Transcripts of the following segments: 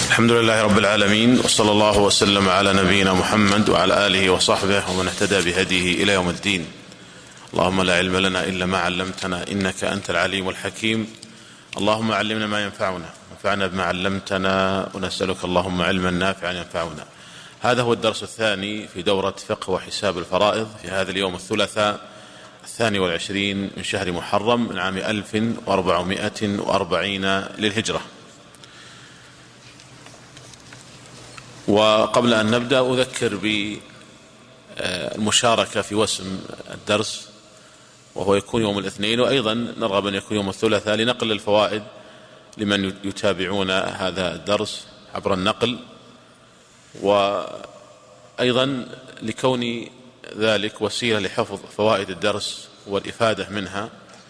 الحمد لله رب العالمين، وصلى الله وسلم على نبينا محمد وعلى آله وصحبه ومن اهتدى بهديه إلى يوم الدين. اللهم لا علم لنا إلا ما علمتنا إنك أنت العليم الحكيم. اللهم علمنا ما ينفعنا وانفعنا بما علمتنا، ونسألك اللهم علما نافعا ينفعنا. هذا هو الدرس الثاني في دورة فقه وحساب الفرائض في هذا اليوم الثلاثاء 22 من شهر محرم من عام 1440 للهجرة. وقبل أن نبدأ أذكر بالمشاركة في وسم الدرس، وهو يكون يوم الاثنين، وأيضا نرغب أن يكون يوم الثلاثاء لنقل الفوائد لمن يتابعون هذا الدرس عبر النقل، وأيضا لكون ذلك وسيلة لحفظ فوائد الدرس والإفادة منها،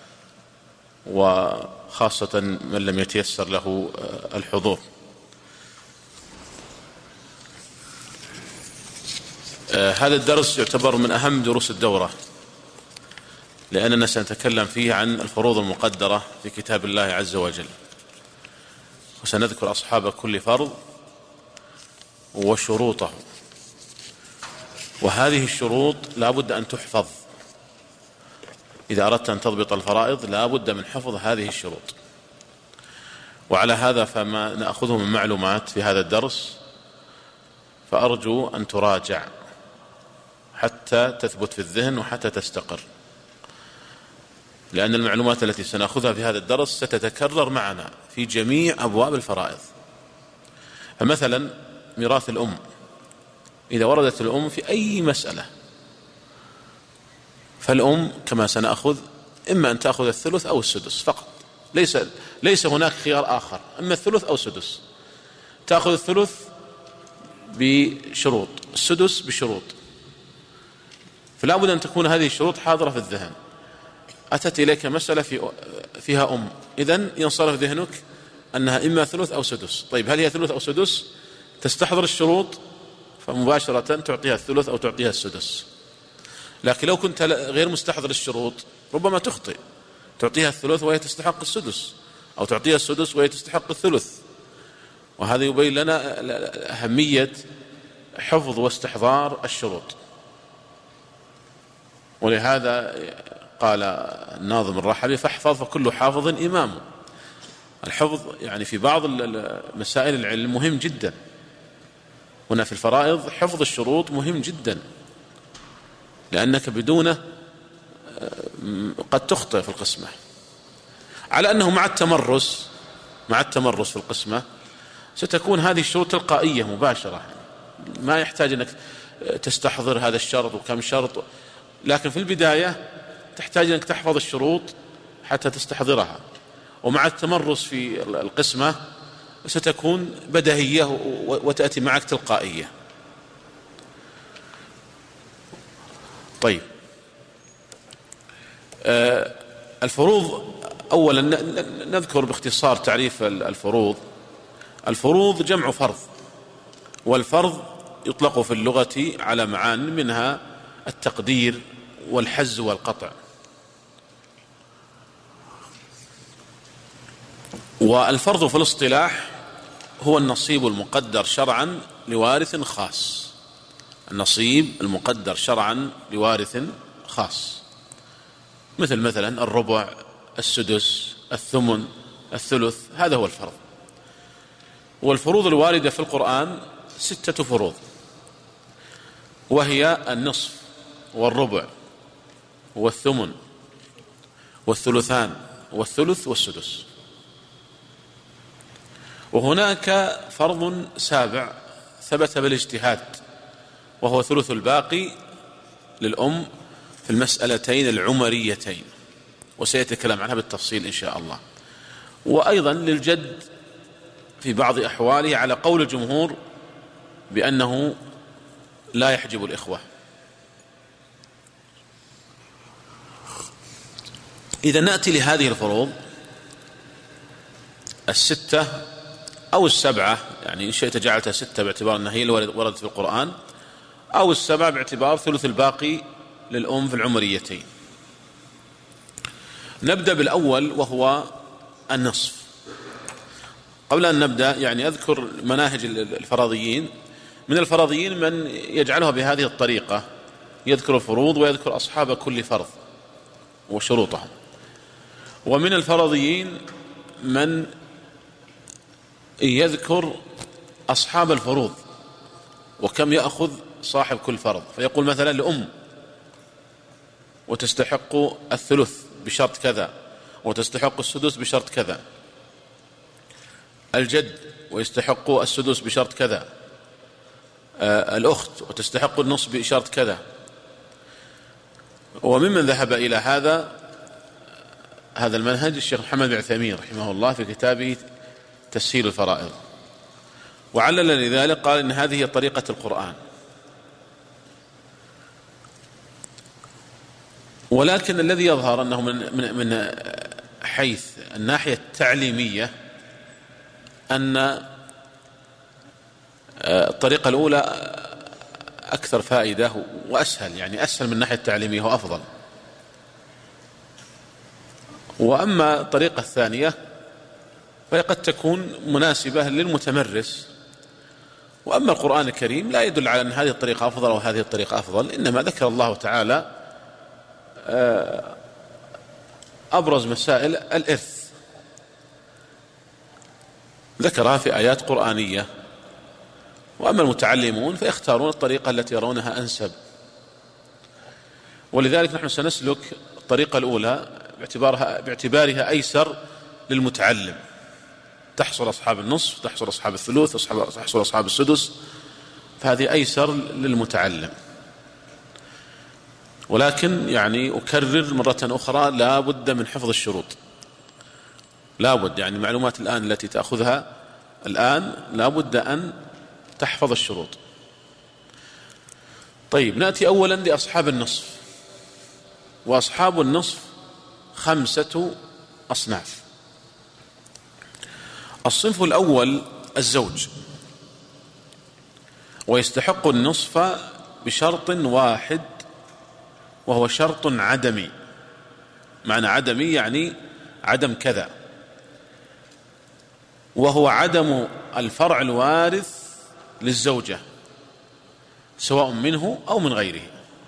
وخاصة من لم يتيسر له الحضور. هذا الدرس يعتبر من أهم دروس الدورة، لأننا سنتكلم فيه عن الفروض المقدرة في كتاب الله عز وجل، وسنذكر أصحاب كل فرض وشروطه، وهذه الشروط لا بد أن تحفظ. إذا أردت أن تضبط الفرائض لا بد من حفظ هذه الشروط. وعلى هذا فما نأخذه من معلومات في هذا الدرس فأرجو أن تراجع حتى تثبت في الذهن وحتى تستقر، لأن المعلومات التي سنأخذها في هذا الدرس ستتكرر معنا في جميع أبواب الفرائض. فمثلا ميراث الأم، إذا وردت الأم في أي مسألة فالأم كما سنأخذ إما أن تأخذ الثلث أو السدس فقط، ليس هناك خيار آخر، إما الثلث أو السدس. تأخذ الثلث بشروط، السدس بشروط، فلا بد أن تكون هذه الشروط حاضرة في الذهن. أتت إليك مسألة فيها أم، إذن ينصرف ذهنك أنها إما ثلث أو سدس. طيب هل هي ثلث أو سدس؟ تستحضر الشروط فمباشرة تعطيها الثلث أو تعطيها السدس. لكن لو كنت غير مستحضر الشروط ربما تخطئ، تعطيها الثلث وهي تستحق السدس، أو تعطيها السدس وهي تستحق الثلث. وهذا يبين لنا أهمية حفظ واستحضار الشروط. ولهذا قال الناظم الرحبي: فاحفظ فكل حافظ إمام. الحفظ يعني في بعض مسائل العلم مهم جدا، هنا في الفرائض حفظ الشروط مهم جدا، لأنك بدونه قد تخطئ في القسمة. على أنه مع التمرس في القسمة ستكون هذه الشروط تلقائية مباشرة، ما يحتاج أنك تستحضر هذا الشرط وكم شرط، لكن في البداية تحتاج أنك تحفظ الشروط حتى تستحضرها. ومع التمرس في القسمة ستكون بديهية وتأتي معك تلقائية. طيب، الفروض أولا نذكر باختصار تعريف الفروض. الفروض جمع فرض، والفرض يطلق في اللغة على معان، منها التقدير والحز والقطع. والفرض في الاصطلاح هو النصيب المقدر شرعا لوارث خاص، النصيب المقدر شرعا لوارث خاص، مثلا الربع، السدس، الثمن، الثلث، هذا هو الفرض. والفروض الواردة في القرآن 6 فروض، وهي النصف والربع والثمن والثلثان والثلث والسدس. وهناك فرض سابع ثبت بالاجتهاد، وهو ثلث الباقي للأم في المسألتين العمريتين، وسيتكلم عنها بالتفصيل إن شاء الله. وأيضا للجد في بعض أحواله على قول الجمهور بأنه لا يحجب الإخوة. إذا نأتي لهذه الفروض 6 أو 7، يعني إن شئت جعلتها 6 باعتبار أنها هي اللي وردت في القرآن، أو 7 باعتبار ثلث الباقي للأم في العمريتين. نبدأ بالأول وهو النصف. قبل أن نبدأ يعني أذكر مناهج الفرضيين. من الفرضيين من يجعلها بهذه الطريقة، يذكر الفروض ويذكر أصحاب كل فرض وشروطهم. ومن الفرضيين من يذكر أصحاب الفروض وكم يأخذ صاحب كل فرض، فيقول مثلا لأم وتستحق الثلث بشرط كذا، وتستحق السدس بشرط كذا، الجد ويستحق السدس بشرط كذا، الأخت وتستحق النصف بشرط كذا. وممن ذهب إلى هذا المنهج الشيخ محمد بن عثيمين رحمه الله في كتابه تسهيل الفرائض، وعلل لذلك قال إن هذه هي طريقة القرآن. ولكن الذي يظهر أنه من حيث الناحية التعليمية أن الطريقة الأولى أكثر فائدة وأسهل، يعني أسهل من الناحية التعليمية وأفضل. وأما الطريقة الثانية فهي قد تكون مناسبة للمتمرس. وأما القرآن الكريم لا يدل على أن هذه الطريقة أفضل أو هذه الطريقة أفضل، إنما ذكر الله تعالى أبرز مسائل الإرث ذكرها في آيات قرآنية. وأما المتعلمون فيختارون الطريقة التي يرونها أنسب. ولذلك نحن سنسلك الطريقة الأولى باعتبارها أيسر للمتعلم، تحصل أصحاب النصف، تحصل أصحاب الثلث، تحصل أصحاب السدس، فهذه أيسر للمتعلم. ولكن يعني أكرر مرة أخرى لا بد من حفظ الشروط، لا بد، يعني معلومات الآن التي تأخذها الآن لا بد أن تحفظ الشروط. طيب نأتي أولا لأصحاب النصف. وأصحاب النصف 5 أصناف. الصنف الأول الزوج، ويستحق النصف بشرط واحد وهو شرط عدمي. معنى عدمي يعني عدم كذا، وهو عدم الفرع الوارث للزوجة سواء منه أو من غيره.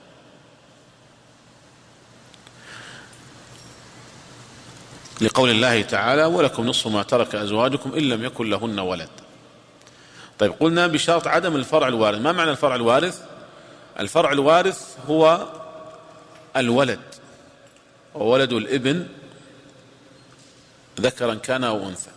لقول الله تعالى ولكم نصف ما ترك أزواجكم إن لم يكن لهن ولد. طيب قلنا بشرط عدم الفرع الوارث. ما معنى الفرع الوارث؟ الفرع الوارث هو الولد وولد الابن ذكرا كان أو أنثى،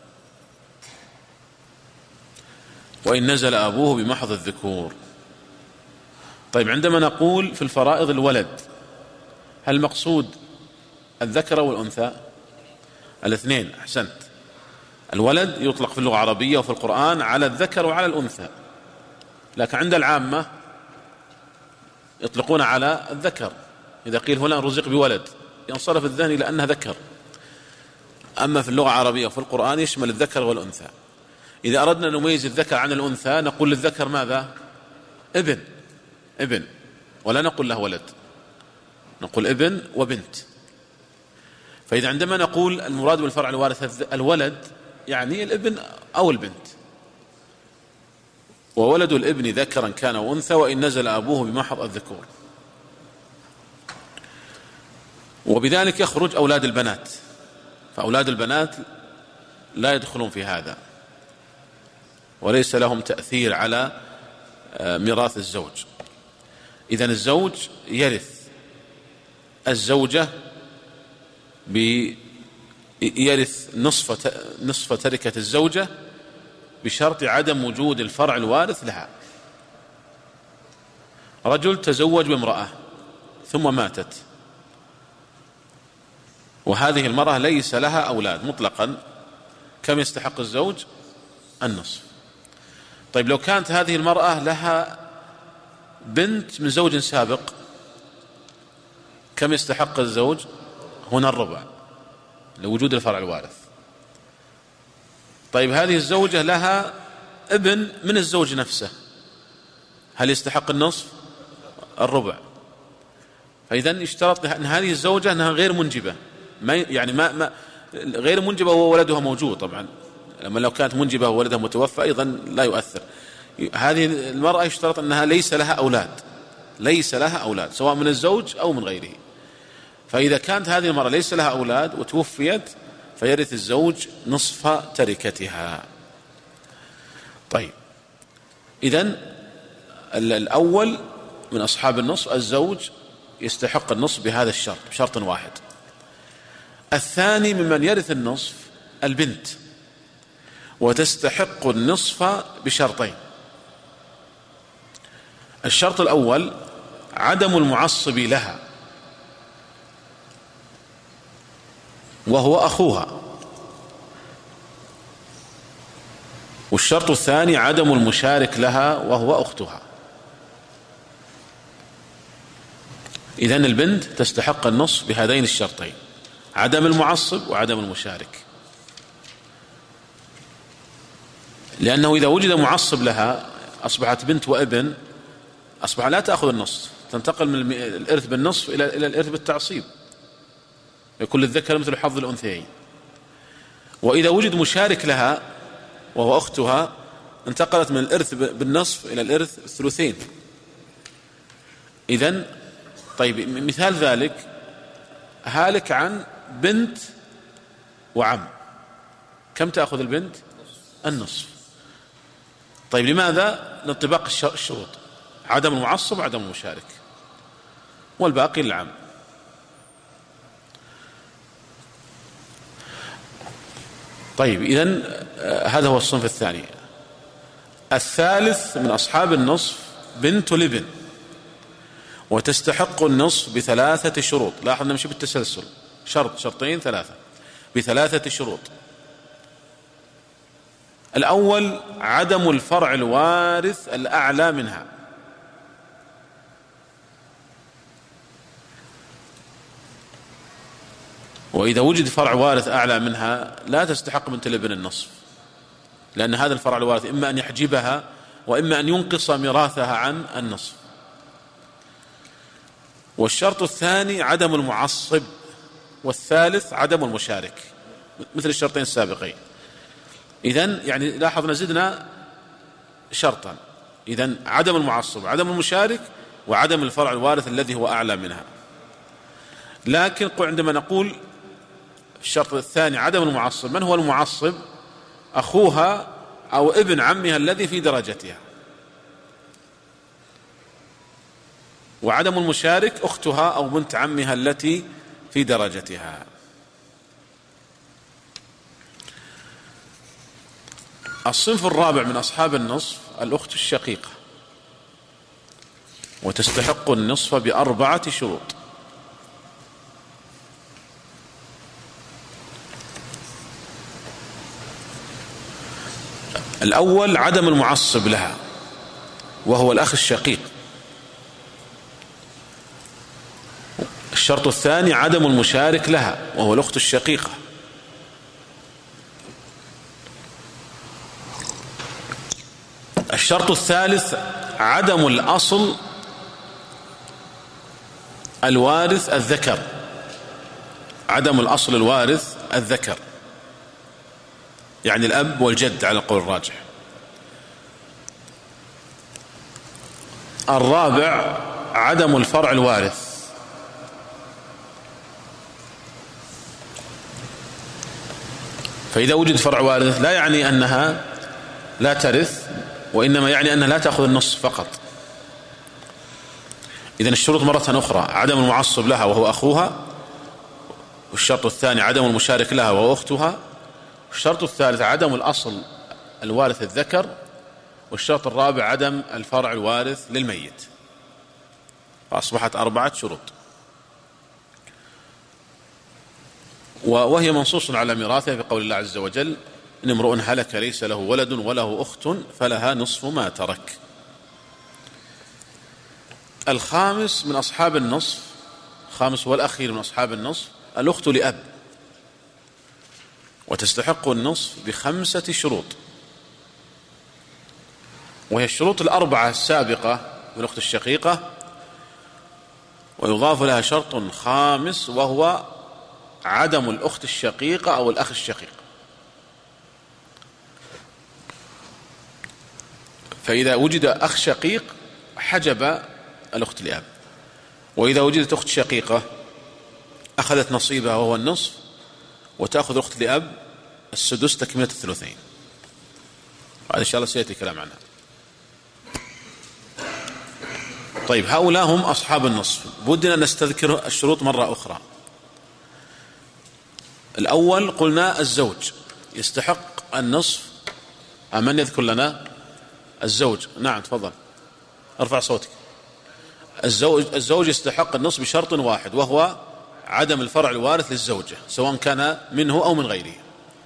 وإن نزل أبوه بمحض الذكور. طيب عندما نقول في الفرائض الولد، هل مقصود الذكر والأنثى؟ الاثنين، أحسنت. الولد يطلق في اللغة العربية وفي القرآن على الذكر وعلى الأنثى، لكن عند العامة يطلقون على الذكر. إذا قيل فلان رزق بولد ينصرف الذهن إلى أنه ذكر. أما في اللغة العربية وفي القرآن يشمل الذكر والأنثى. إذا أردنا أن نميز الذكر عن الأنثى نقول للذكر ماذا؟ ابن، ولا نقول له ولد، نقول ابن وبنت. فإذا عندما نقول المراد بالفرع الوارث الولد يعني الابن أو البنت. وولد الابن ذكرا كان أو أنثى وإن نزل أبوه بمحض الذكور. وبذلك يخرج أولاد البنات، فأولاد البنات لا يدخلون في هذا وليس لهم تأثير على ميراث الزوج. إذن الزوج يرث الزوجة يرث نصف تركة الزوجة بشرط عدم وجود الفرع الوارث لها. رجل تزوج بامرأة ثم ماتت، وهذه المرأة ليس لها أولاد مطلقا، كم يستحق الزوج؟ النصف. طيب لو كانت هذه المرأة لها بنت من زوج سابق كم يستحق الزوج؟ هنا الربع لوجود الفرع الوارث. طيب هذه الزوجة لها ابن من الزوج نفسه، هل يستحق النصف؟ الربع. فإذا اشترط أن هذه الزوجة أنها غير منجبة، غير منجبة وولدها موجود طبعا، لما لو كانت منجبة وولدها متوفى أيضا لا يؤثر. هذه المرأة يشترط أنها ليس لها أولاد، ليس لها أولاد سواء من الزوج أو من غيره. فإذا كانت هذه المرأة ليس لها أولاد وتوفيت فيرث الزوج نصف تركتها. طيب، إذن الأول من أصحاب النصف الزوج يستحق النصف بهذا الشرط، بشرط واحد. الثاني ممن يرث النصف البنت، وتستحق النصف بشرطين. الشرط الأول عدم المعصب لها وهو أخوها، والشرط الثاني عدم المشارك لها وهو أختها. إذن البنت تستحق النصف بهذين الشرطين، عدم المعصب وعدم المشارك. لأنه إذا وجد معصب لها أصبحت بنت وابن، أصبح لا تأخذ النصف، تنتقل من الإرث بالنصف إلى الإرث بالتعصيب، يكون للذكر مثل حظ الأنثيين. وإذا وجد مشارك لها وهو أختها انتقلت من الإرث بالنصف إلى الإرث الثلثين. إذن طيب، مثال ذلك هالك عن بنت وعم، كم تأخذ البنت؟ النصف. طيب، لماذا؟ لانطباق الشروط، عدم المعصب وعدم المشارك، والباقي للعم. طيب، إذن هذا هو الصنف الثاني. الثالث من أصحاب النصف بنت لابن، وتستحق النصف بثلاثة شروط. لاحظ نمشي بالتسلسل، شرط شرطين ثلاثة بثلاثة شروط. الأول عدم الفرع الوارث الأعلى منها، وإذا وجد فرع وارث أعلى منها لا تستحق بنت الابن النصف، لأن هذا الفرع الوارث إما أن يحجبها وإما أن ينقص ميراثها عن النصف. والشرط الثاني عدم المعصب، والثالث عدم المشارك، مثل الشرطين السابقين. إذن يعني لاحظنا زدنا شرطا، إذن عدم المعصب، عدم المشارك، وعدم الفرع الوارث الذي هو أعلى منها. لكن عندما نقول الشرط الثاني عدم المعصب، من هو المعصب؟ أخوها أو ابن عمها الذي في درجتها. وعدم المشارك أختها أو بنت عمها التي في درجتها. الصنف الرابع من أصحاب النصف الأخت الشقيقة، وتستحق النصف بأربعة شروط. الأول عدم المعصب لها وهو الأخ الشقيق. الشرط الثاني عدم المشارك لها وهو الأخت الشقيقة. الشرط الثالث عدم الأصل الوارث الذكر، عدم الأصل الوارث الذكر، يعني الأب والجد على القول الراجح. الرابع عدم الفرع الوارث، فإذا وجد فرع وارث لا يعني أنها لا ترث، وإنما يعني أنها لا تأخذ النصف فقط. إذن الشروط مرة أخرى عدم المعصب لها وهو أخوها، والشرط الثاني عدم المشارك لها وهو أختها، والشرط الثالث عدم الأصل الوارث الذكر، والشرط الرابع عدم الفرع الوارث للميت. فأصبحت أربعة شروط، وهي منصوص على ميراثها بقول الله عز وجل: إن امرؤ هلك ليس له ولد وله أخت فلها نصف ما ترك. الخامس من أصحاب النصف، خامس والأخير من أصحاب النصف الأخت لأب، وتستحق النصف بخمسة شروط، وهي الشروط الأربعة السابقة من الأخت الشقيقة، ويضاف لها شرط خامس وهو عدم الأخت الشقيقة أو الأخ الشقيق. فإذا وجد أخ شقيق حجب الأخت لأب، وإذا وجدت أخت شقيقة أخذت نصيبها وهو النصف، وتأخذ أخت لأب السدس تكملة الثلثين. هذا إن شاء الله سيأتي كلام عنها. طيب، هؤلاء هم أصحاب النصف. بدنا نستذكر الشروط مرة أخرى. الأول قلنا الزوج يستحق النصف. من يذكر لنا؟ الزوج. نعم تفضل، ارفع صوتك. الزوج يستحق النصف بشرط واحد، وهو عدم الفرع الوارث للزوجة سواء كان منه أو من غيره.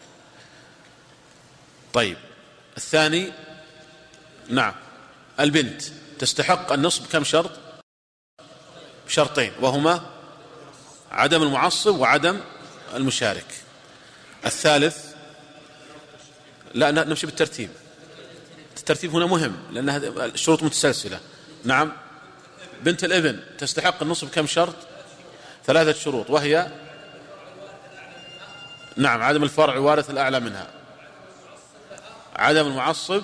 طيب، الثاني نعم البنت تستحق النصف بكم شرط؟ بشرطين، وهما عدم المعصب وعدم المشارك. الثالث لا نمشي بالترتيب، الترتيب هنا مهم لأن الشروط متسلسلة. نعم، بنت الابن تستحق النصف بكم شرط؟ 3 شروط، وهي نعم عدم الفرع الوارث الأعلى منها، عدم المعصب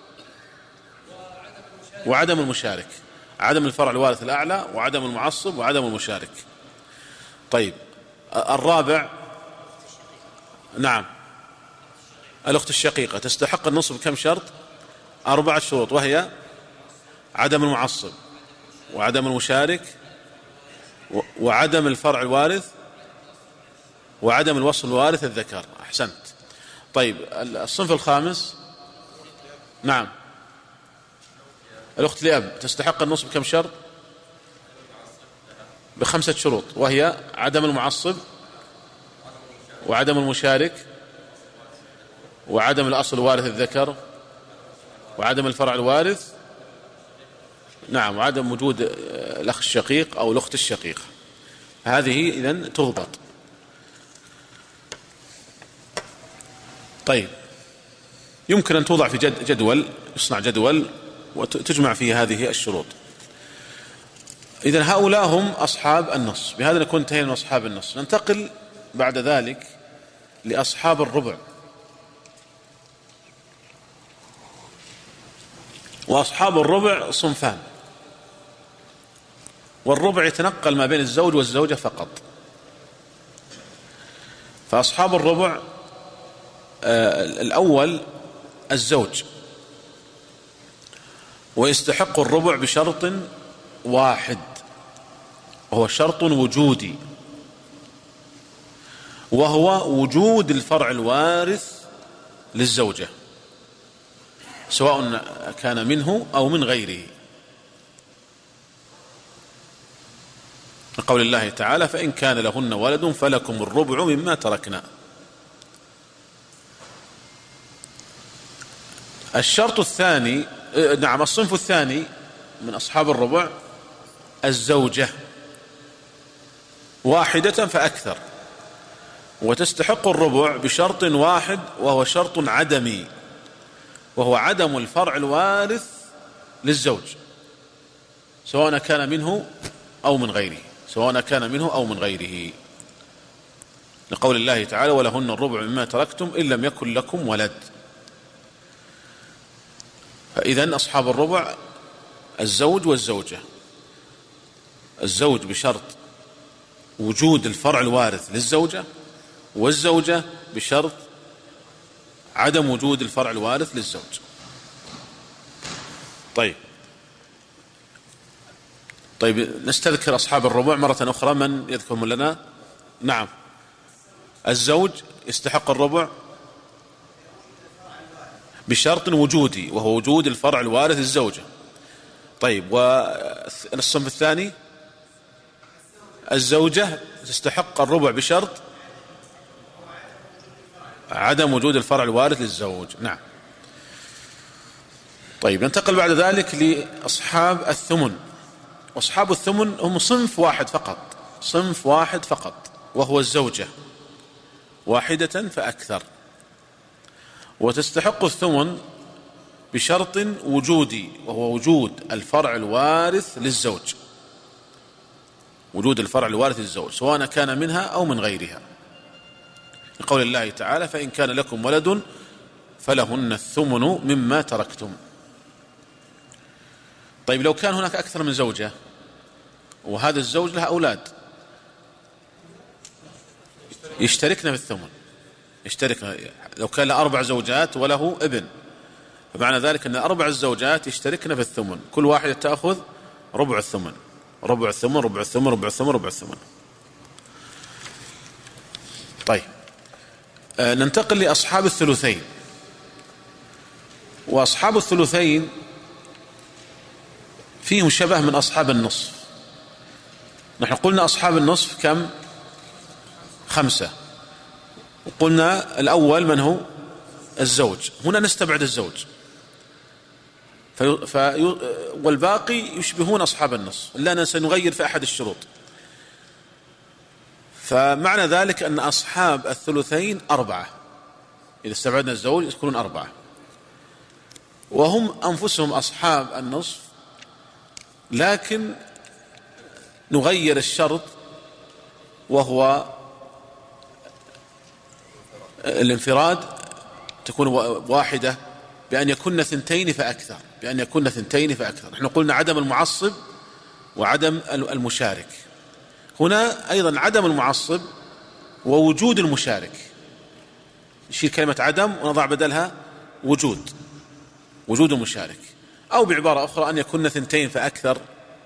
وعدم المشارك. عدم الفرع الوارث الأعلى وعدم المعصب وعدم المشارك. طيب، الرابع نعم الأخت الشقيقة تستحق النصف بكم شرط؟ 4 شروط، وهي عدم المعصب وعدم المشارك وعدم الفرع الوارث وعدم الوصل الوارث الذكر. أحسنت. طيب، الصنف الخامس نعم الأخت لأب تستحق النصف بكم شرط؟ ب5 شروط، وهي عدم المعصب وعدم المشارك وعدم الأصل الوارث الذكر وعدم الفرع الوارث، نعم، وعدم وجود الأخ الشقيق أو الأخت الشقيقة. هذه إذن تضبط. طيب، يمكن أن توضع في جدول، يصنع جدول وتجمع فيه هذه الشروط. إذن هؤلاء هم أصحاب النص. بهذا نكون انتهينا من أصحاب النص. ننتقل بعد ذلك لأصحاب الربع. وأصحاب الربع صنفان، والربع يتنقل ما بين الزوج والزوجة فقط. فأصحاب الربع الأول الزوج، ويستحق الربع بشرط واحد، وهو شرط وجودي، وهو وجود الفرع الوارث للزوجة سواء كان منه أو من غيره، لقول الله تعالى: فإن كان لهن ولد فلكم الربع مما تركنا. الشرط الثاني نعم الصنف الثاني من أصحاب الربع الزوجة، واحدة فأكثر، وتستحق الربع بشرط واحد، وهو شرط عدمي، وهو عدم الفرع الوارث للزوج سواء كان منه أو من غيره، سواء كان منه أو من غيره، لقول الله تعالى: ولهن الربع مما تركتم إن لم يكن لكم ولد. فإذن أصحاب الربع الزوج والزوجة، الزوج بشرط وجود الفرع الوارث للزوجة، والزوجة بشرط عدم وجود الفرع الوارث للزوج. طيب نستذكر أصحاب الربع مرة أخرى. من يذكرهم لنا؟ نعم، الزوج يستحق الربع بشرط وجودي، وهو وجود الفرع الوارث للزوجة. طيب، والصنف الثاني الزوجة تستحق الربع بشرط عدم وجود الفرع الوارث للزوج. نعم. طيب، ننتقل بعد ذلك لأصحاب الثمن. وأصحاب الثمن هم صنف واحد فقط، صنف واحد فقط، وهو الزوجة، واحدة فأكثر، وتستحق الثمن بشرط وجودي، وهو وجود الفرع الوارث للزوج، وجود الفرع الوارث للزوج سواء كان منها أو من غيرها، لقول الله تعالى: فإن كان لكم ولد فلهن الثمن مما تركتم. طيب لو كان هناك أكثر من زوجة وهذا الزوج له أولاد يشتركنا في الثمن، يشتركنا لو كان له 4 زوجات وله ابن، فمعنى ذلك أن 4 الزوجات يشتركنا في الثمن، كل واحدة تأخذ ربع الثمن، ربع الثمن ربع الثمن ربع الثمن ربع الثمن. طيب ننتقل لأصحاب الثلثين. وأصحاب الثلثين فيهم شبه من أصحاب النصف. نحن قلنا أصحاب النصف كم؟ 5، وقلنا الأول من هو؟ الزوج. هنا نستبعد الزوج والباقي يشبهون أصحاب النصف، لأننا سنغير في أحد الشروط. فمعنى ذلك أن أصحاب الثلثين 4، إذا استبعدنا الزوج يكونون 4، وهم أنفسهم أصحاب النصف، لكن نغير الشرط وهو الانفراد، تكون واحدة بأن يكون 2 فأكثر، بأن يكون 2 فأكثر. نحن قلنا عدم المعصب وعدم المشارك، هنا أيضا عدم المعصب ووجود المشارك، نشيل كلمة عدم ونضع بدلها وجود المشارك، أو بعبارة أخرى أن يكون 2 فأكثر،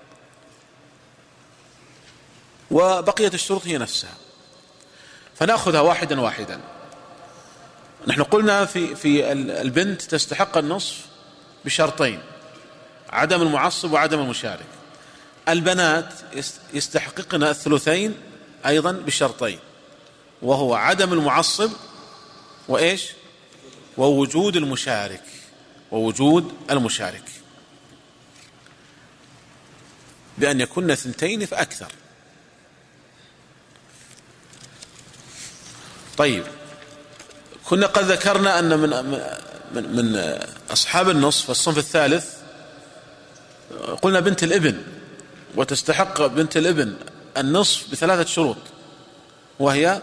وبقية الشروط هي نفسها، فنأخذها واحدا واحدا. نحن قلنا في البنت تستحق النصف بشرطين، عدم المعصب وعدم المشارك. البنات يستحققن الثلثين أيضا بشرطين، وهو عدم المعصب وإيش؟ ووجود المشارك، بأن يكون 2 فأكثر. طيب كنا قد ذكرنا أن من أصحاب النصف الصنف الثالث قلنا بنت الابن، وتستحق بنت الابن النصف ب3 شروط، وهي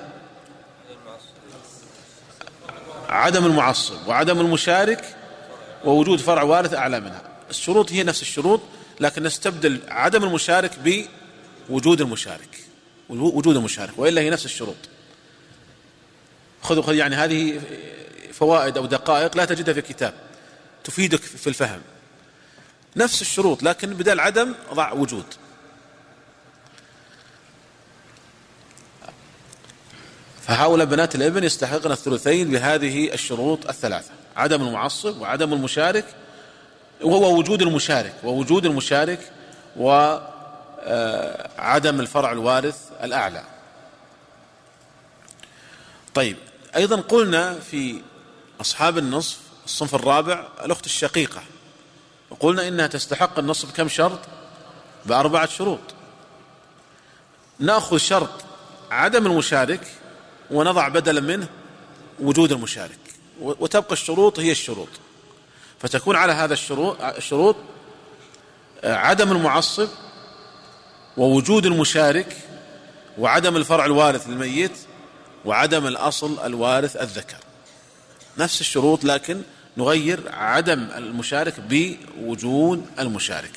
عدم المعصب وعدم المشارك ووجود فرع وارث أعلى منها. الشروط هي نفس الشروط، لكن نستبدل عدم المشارك بوجود المشارك، وإلا هي نفس الشروط. خذوا يعني هذه فوائد أو دقائق لا تجدها في كتاب تفيدك في الفهم. نفس الشروط لكن بدل عدم ضع وجود. فهؤلاء بنات الابن يستحقن الثلثين بهذه الشروط ال3: عدم المعصب وعدم المشارك ووجود المشارك وعدم الفرع الوارث الأعلى. طيب أيضا قلنا في أصحاب النصف الصنف الرابع الأخت الشقيقة، وقلنا إنها تستحق النصف كم شرط؟ ب4 شروط. نأخذ شرط عدم المشارك ونضع بدلا منه وجود المشارك، وتبقى الشروط هي الشروط، فتكون على هذا الشروط عدم المعصب ووجود المشارك وعدم الفرع الوارث للميت وعدم الأصل الوارث الذكر. نفس الشروط لكن نغير عدم المشارك بوجود المشارك.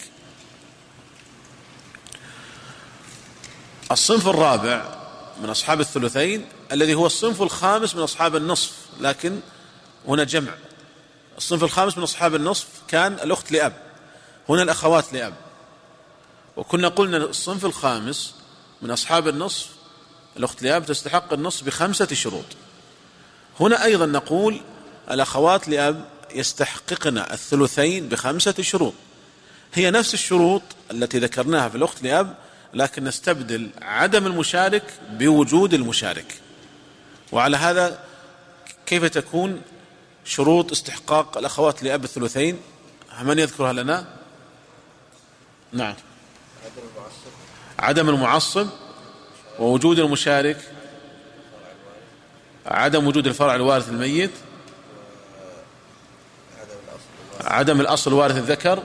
الصنف الرابع من أصحاب الثلثين الذي هو الصنف الخامس من أصحاب النصف، لكن هنا جمع. الصنف الخامس من أصحاب النصف كان الأخت لأب، هنا الأخوات لأب. وكنا قلنا الصنف الخامس من أصحاب النصف الأخت لأب تستحق النصف ب5 شروط. هنا أيضا نقول الأخوات لأب يستحققن الثلثين ب5 شروط، هي نفس الشروط التي ذكرناها في الأخت لأب، لكن نستبدل عدم المشارك بوجود المشارك. وعلى هذا كيف تكون شروط استحقاق الأخوات لأب الثلثين؟ من يذكرها لنا؟ نعم. عدم المعصب ووجود المشارك، عدم وجود الفرع الوارث الميت، عدم الأصل الوارث الذكر،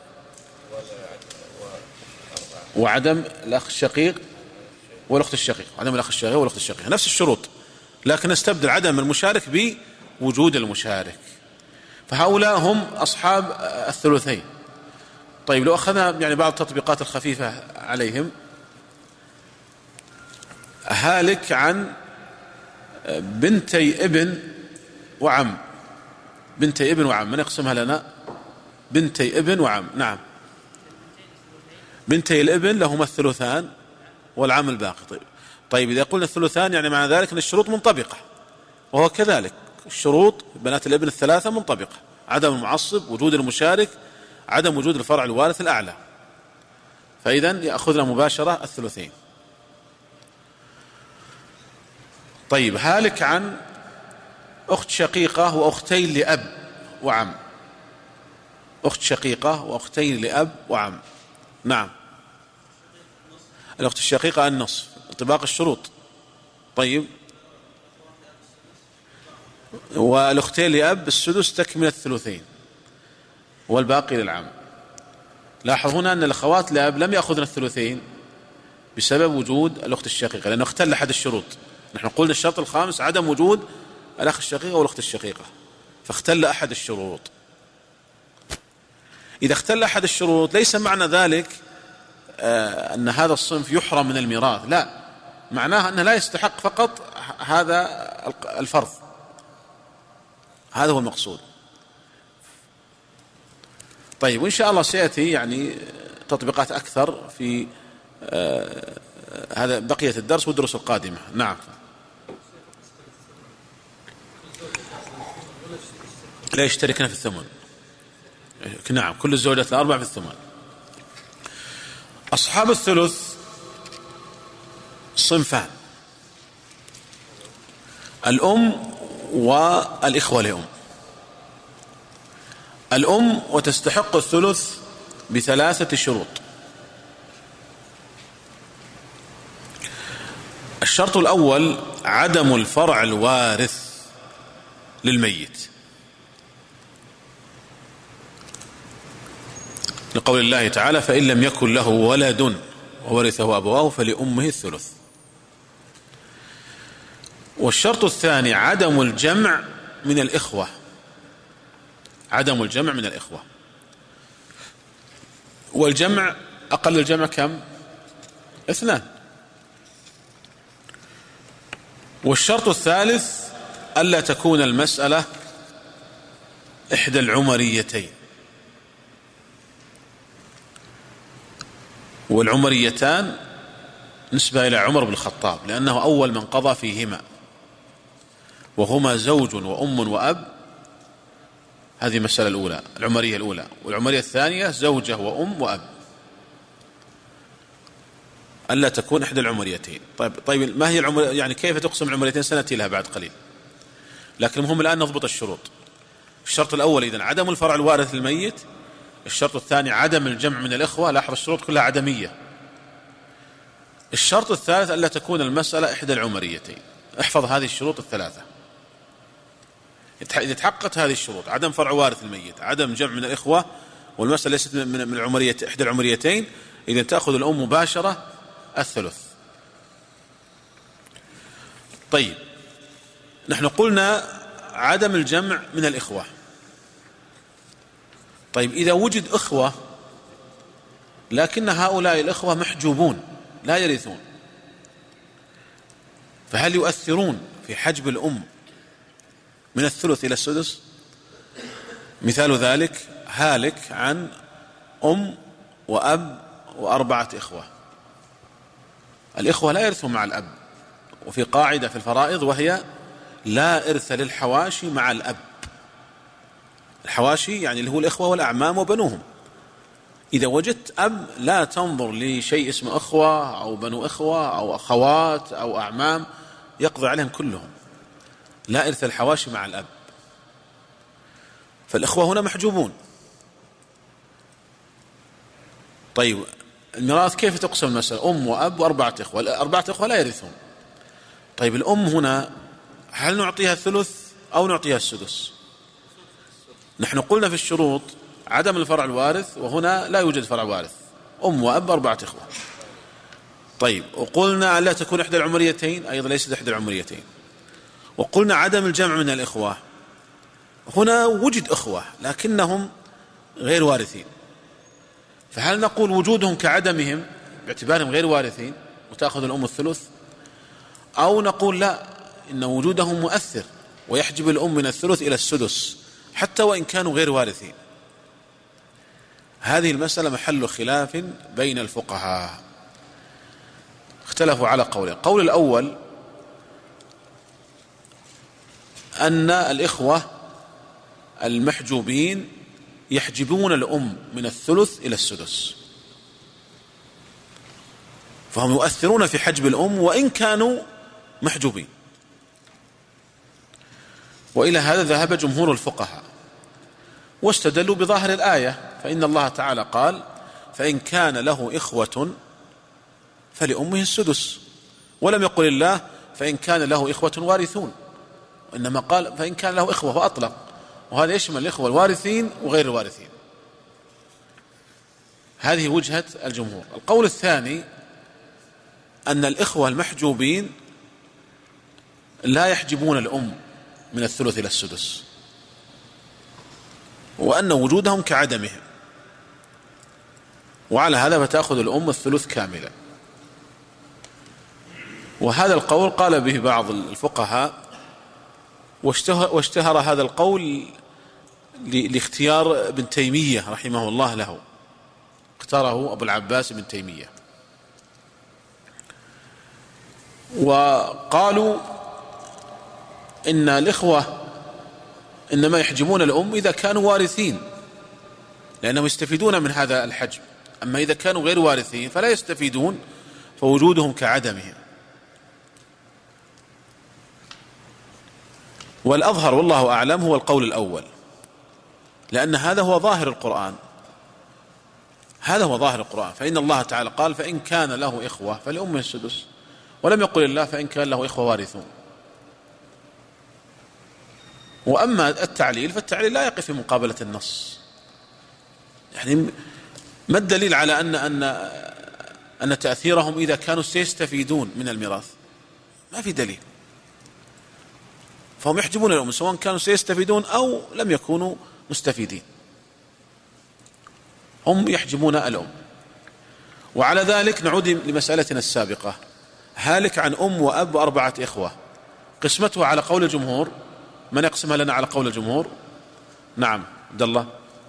وعدم الأخ الشقيق والأخت الشقيق، عدم الأخ الشقيق والأخت الشقيقة. نفس الشروط لكن نستبدل عدم المشارك بوجود المشارك. فهؤلاء هم أصحاب الثلثين. طيب لو أخذنا يعني بعض التطبيقات الخفيفة عليهم، هالك عن بنتي ابن وعم. بنتي ابن وعم، من يقسمها لنا؟ بنتي ابن وعم. نعم، بنتي الابن لهما الثلثان والعم الباقي. طيب إذا قلنا الثلثان يعني معنى ذلك أن الشروط منطبقة، وهو كذلك الشروط بنات الابن الثلاثة منطبقة: عدم المعصب، وجود المشارك، عدم وجود الفرع الوارث الأعلى. فإذا يأخذنا مباشرة الثلثين. طيب هالك عن أخت شقيقة وأختين لأب وعم. أخت شقيقة وأختين لأب وعم. نعم، الأخت الشقيقة النصف، انطباق الشروط. طيب، والأختين لأب السدس تكمل الثلثين والباقي للعم. لاحظ هنا أن الأخوات لأب لم يأخذن الثلثين بسبب وجود الأخت الشقيقة، لأنه اختل أحد الشروط. نحن قلنا الشرط الخامس عدم وجود الأخ الشقيقة والأخت الشقيقة، فاختل أحد الشروط. إذا اختل أحد الشروط ليس معنى ذلك أن هذا الصنف يحرم من الميراث، لا، معناها أنه لا يستحق فقط هذا الفرض. هذا هو المقصود. طيب، وإن شاء الله سيأتي يعني تطبيقات أكثر في هذا بقية الدرس والدروس القادمة. نعم، لا يشتركن في الثمن. نعم، كل الزوجات الأربع في الثمن. أصحاب الثلث صنفان: الأم والإخوة لأم. الأم وتستحق الثلث بثلاثة شروط. الشرط الأول عدم الفرع الوارث للميت، لقول الله تعالى: فإن لم يكن له ولد وورثه أبواه فلأمه الثلث. والشرط الثاني عدم الجمع من الإخوة. عدم الجمع من الإخوة، والجمع أقل الجمع كم؟ 2. والشرط الثالث ألا تكون المسألة إحدى العمريتين. والعمريتان نسبة إلى عمر بن الخطاب، لأنه أول من قضى فيهما، وهما زوج وأم وأب. هذه المسألة الأولى، العمرية الأولى. والعمرية الثانية زوجة وأم وأب، ألا تكون إحدى العمريتين. طيب ما هي العمر؟ يعني كيف تقسم العمريتين؟ سنأتي لها بعد قليل، لكن المهم الآن نضبط الشروط. الشرط الأول إذن عدم الفرع الوارث للميت. الشرط الثاني عدم الجمع من الإخوة. لاحظ الشروط كلها عدمية. الشرط الثالث ألا تكون المسألة إحدى العمريتين. احفظ هذه الشروط الثلاثة. إذا تحققت هذه الشروط: عدم فرع وارث الميت، عدم جمع من الإخوة، والمسألة ليست من العمرية إحدى العمريتين، إذا تأخذ الأم مباشرة الثلث. طيب، نحن قلنا عدم الجمع من الإخوة. طيب، إذا وجد إخوة لكن هؤلاء الإخوة محجوبون لا يرثون، فهل يؤثرون في حجب الأم من الثلث إلى السدس؟ مثال ذلك هالك عن أم وأب و4 إخوة. الإخوة لا يرثون مع الأب، وفي قاعدة في الفرائض وهي لا إرث للحواشي مع الأب. الحواشي يعني اللي هو الإخوة والأعمام وبنوهم. إذا وجدت أب لا تنظر لشيء اسمه أخوة أو بنو إخوة أو أخوات أو أعمام، يقضي عليهم كلهم. لا إرث الحواشي مع الأب، فالإخوة هنا محجوبون. طيب، الميراث كيف تقسم المسألة؟ أم وأب و4 إخوة. 4 إخوة لا يرثون. طيب، الأم هنا هل نعطيها الثلث أو نعطيها السدس؟ نحن قلنا في الشروط عدم الفرع الوارث، وهنا لا يوجد فرع وارث، أم وأب 4 إخوة. طيب، وقلنا أن لا تكون إحدى العمريتين، أيضا ليست إحدى العمريتين. وقلنا عدم الجمع من الإخوة، هنا وجد إخوة لكنهم غير وارثين، فهل نقول وجودهم كعدمهم باعتبارهم غير وارثين وتأخذ الأم الثلث، أو نقول لا، إن وجودهم مؤثر ويحجب الأم من الثلث إلى السدس حتى وإن كانوا غير وارثين؟ هذه المسألة محل خلاف بين الفقهاء، اختلفوا على قولين. القول الأول أن الإخوة المحجوبين يحجبون الأم من الثلث إلى السدس، فهم يؤثرون في حجب الأم وإن كانوا محجوبين، وإلى هذا ذهب جمهور الفقهاء، واستدلوا بظاهر الآية، فإن الله تعالى قال: فإن كان له إخوة فلأمه السدس، ولم يقل الله فإن كان له إخوة وارثون، وإنما قال فإن كان له إخوة وأطلق، وهذا يشمل الإخوة الوارثين وغير الوارثين. هذه وجهة الجمهور. القول الثاني أن الإخوة المحجوبين لا يحجبون الأم من الثلث إلى السدس، وأن وجودهم كعدمهم، وعلى هذا فتأخذ الأم الثلث كاملا. وهذا القول قال به بعض الفقهاء، واشتهر هذا القول لاختيار ابن تيمية رحمه الله له، اختاره أبو العباس ابن تيمية، وقالوا إن الإخوة إنما يحجبون الأم إذا كانوا وارثين لأنهم يستفيدون من هذا الحجب، أما إذا كانوا غير وارثين فلا يستفيدون، فوجودهم كعدمهم. والأظهر والله أعلم هو القول الأول، لأن هذا هو ظاهر القرآن، هذا هو ظاهر القرآن. فإن الله تعالى قال: فإن كان له إخوة فلأمه السدس، ولم يقل الله فإن كان له إخوة وارثون. وأما التعليل فالتعليل لا يقف في مقابلة النص، يعني ما الدليل على أن تأثيرهم إذا كانوا سيستفيدون من الميراث؟ ما في دليل، فهم يحجبون الأم سواء كانوا سيستفيدون أو لم يكونوا مستفيدين، هم يحجبون الأم. وعلى ذلك نعود لمسألتنا السابقة: هالك عن أم وأب وأربعة إخوة، قسمتها على قول الجمهور. من يقسمها لنا على قول الجمهور؟ نعم عبد الله.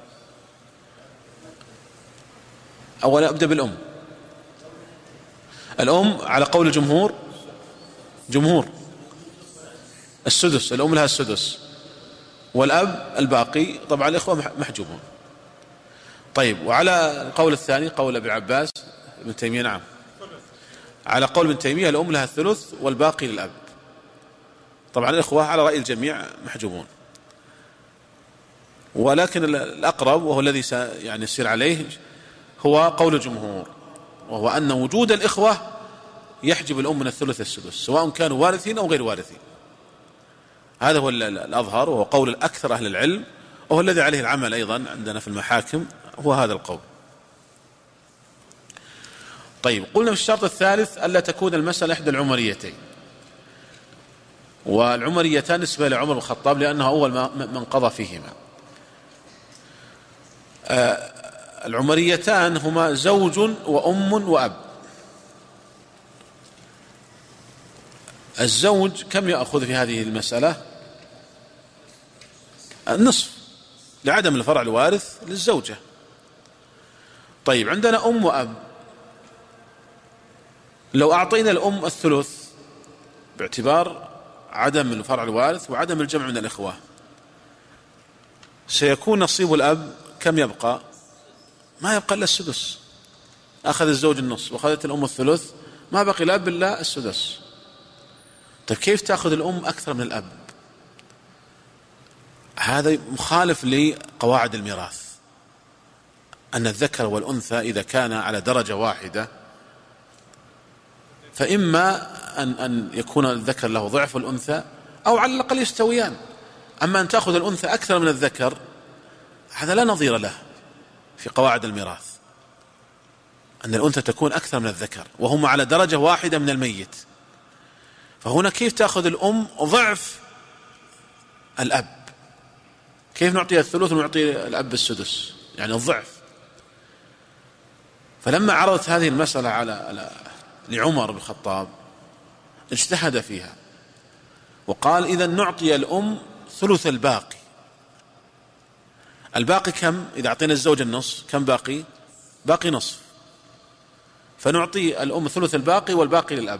أولا أبدأ بالأم. الأم على قول الجمهور، جمهور السدس، الأم لها السدس، والأب الباقي. طبعا الإخوة محجوبون. طيب، وعلى القول الثاني قول أبي العباس ابن تيمية، نعم، على قول ابن تيمية الأم لها الثلث والباقي للأب. طبعا الإخوة على رأي الجميع محجوبون، ولكن الأقرب وهو الذي يعني يسير عليه هو قول الجمهور، وهو أن وجود الإخوة يحجب الأم من الثلث السدس سواء كانوا وارثين أو غير وارثين. هذا هو الأظهر، وهو قول الأكثر أهل العلم، وهو الذي عليه العمل أيضا عندنا في المحاكم، هو هذا القول. طيب، قلنا في الشرط الثالث ألا تكون المسألة إحدى العمريتين، والعمريتان نسبة لعمر بن الخطاب لأنه أول من قضى فيهما. العمريتان هما زوج وأم وأب. الزوج كم يأخذ في هذه المسألة؟ النصف لعدم الفرع الوارث للزوجة. طيب، عندنا أم وأب، لو أعطينا الأم الثلث باعتبار عدم الفرع الوارث وعدم الجمع من الإخوة، سيكون نصيب الأب كم يبقى؟ ما يبقى إلا السدس. أخذ الزوج النصف وأخذت الأم الثلث، ما بقي الأب إلا السدس. طيب، كيف تأخذ الأم أكثر من الأب؟ هذا مخالف لقواعد الميراث، أن الذكر والأنثى إذا كان على درجة واحدة فإما أن يكون الذكر له ضعف الأنثى أو على الأقل يستويان. أما أن تأخذ الأنثى أكثر من الذكر هذا لا نظير له في قواعد الميراث، أن الأنثى تكون أكثر من الذكر وهم على درجة واحدة من الميت. فهنا كيف تأخذ الأم ضعف الأب؟ كيف نعطي الثلث ونعطي الأب السدس؟ يعني الضعف. فلما عرضت هذه المسألة لعمر بن الخطاب اجتهد فيها وقال إذا نعطي الأم ثلث الباقي. الباقي كم؟ إذا أعطينا الزوج النصف كم باقي؟ باقي نصف، فنعطي الأم ثلث الباقي والباقي للأب.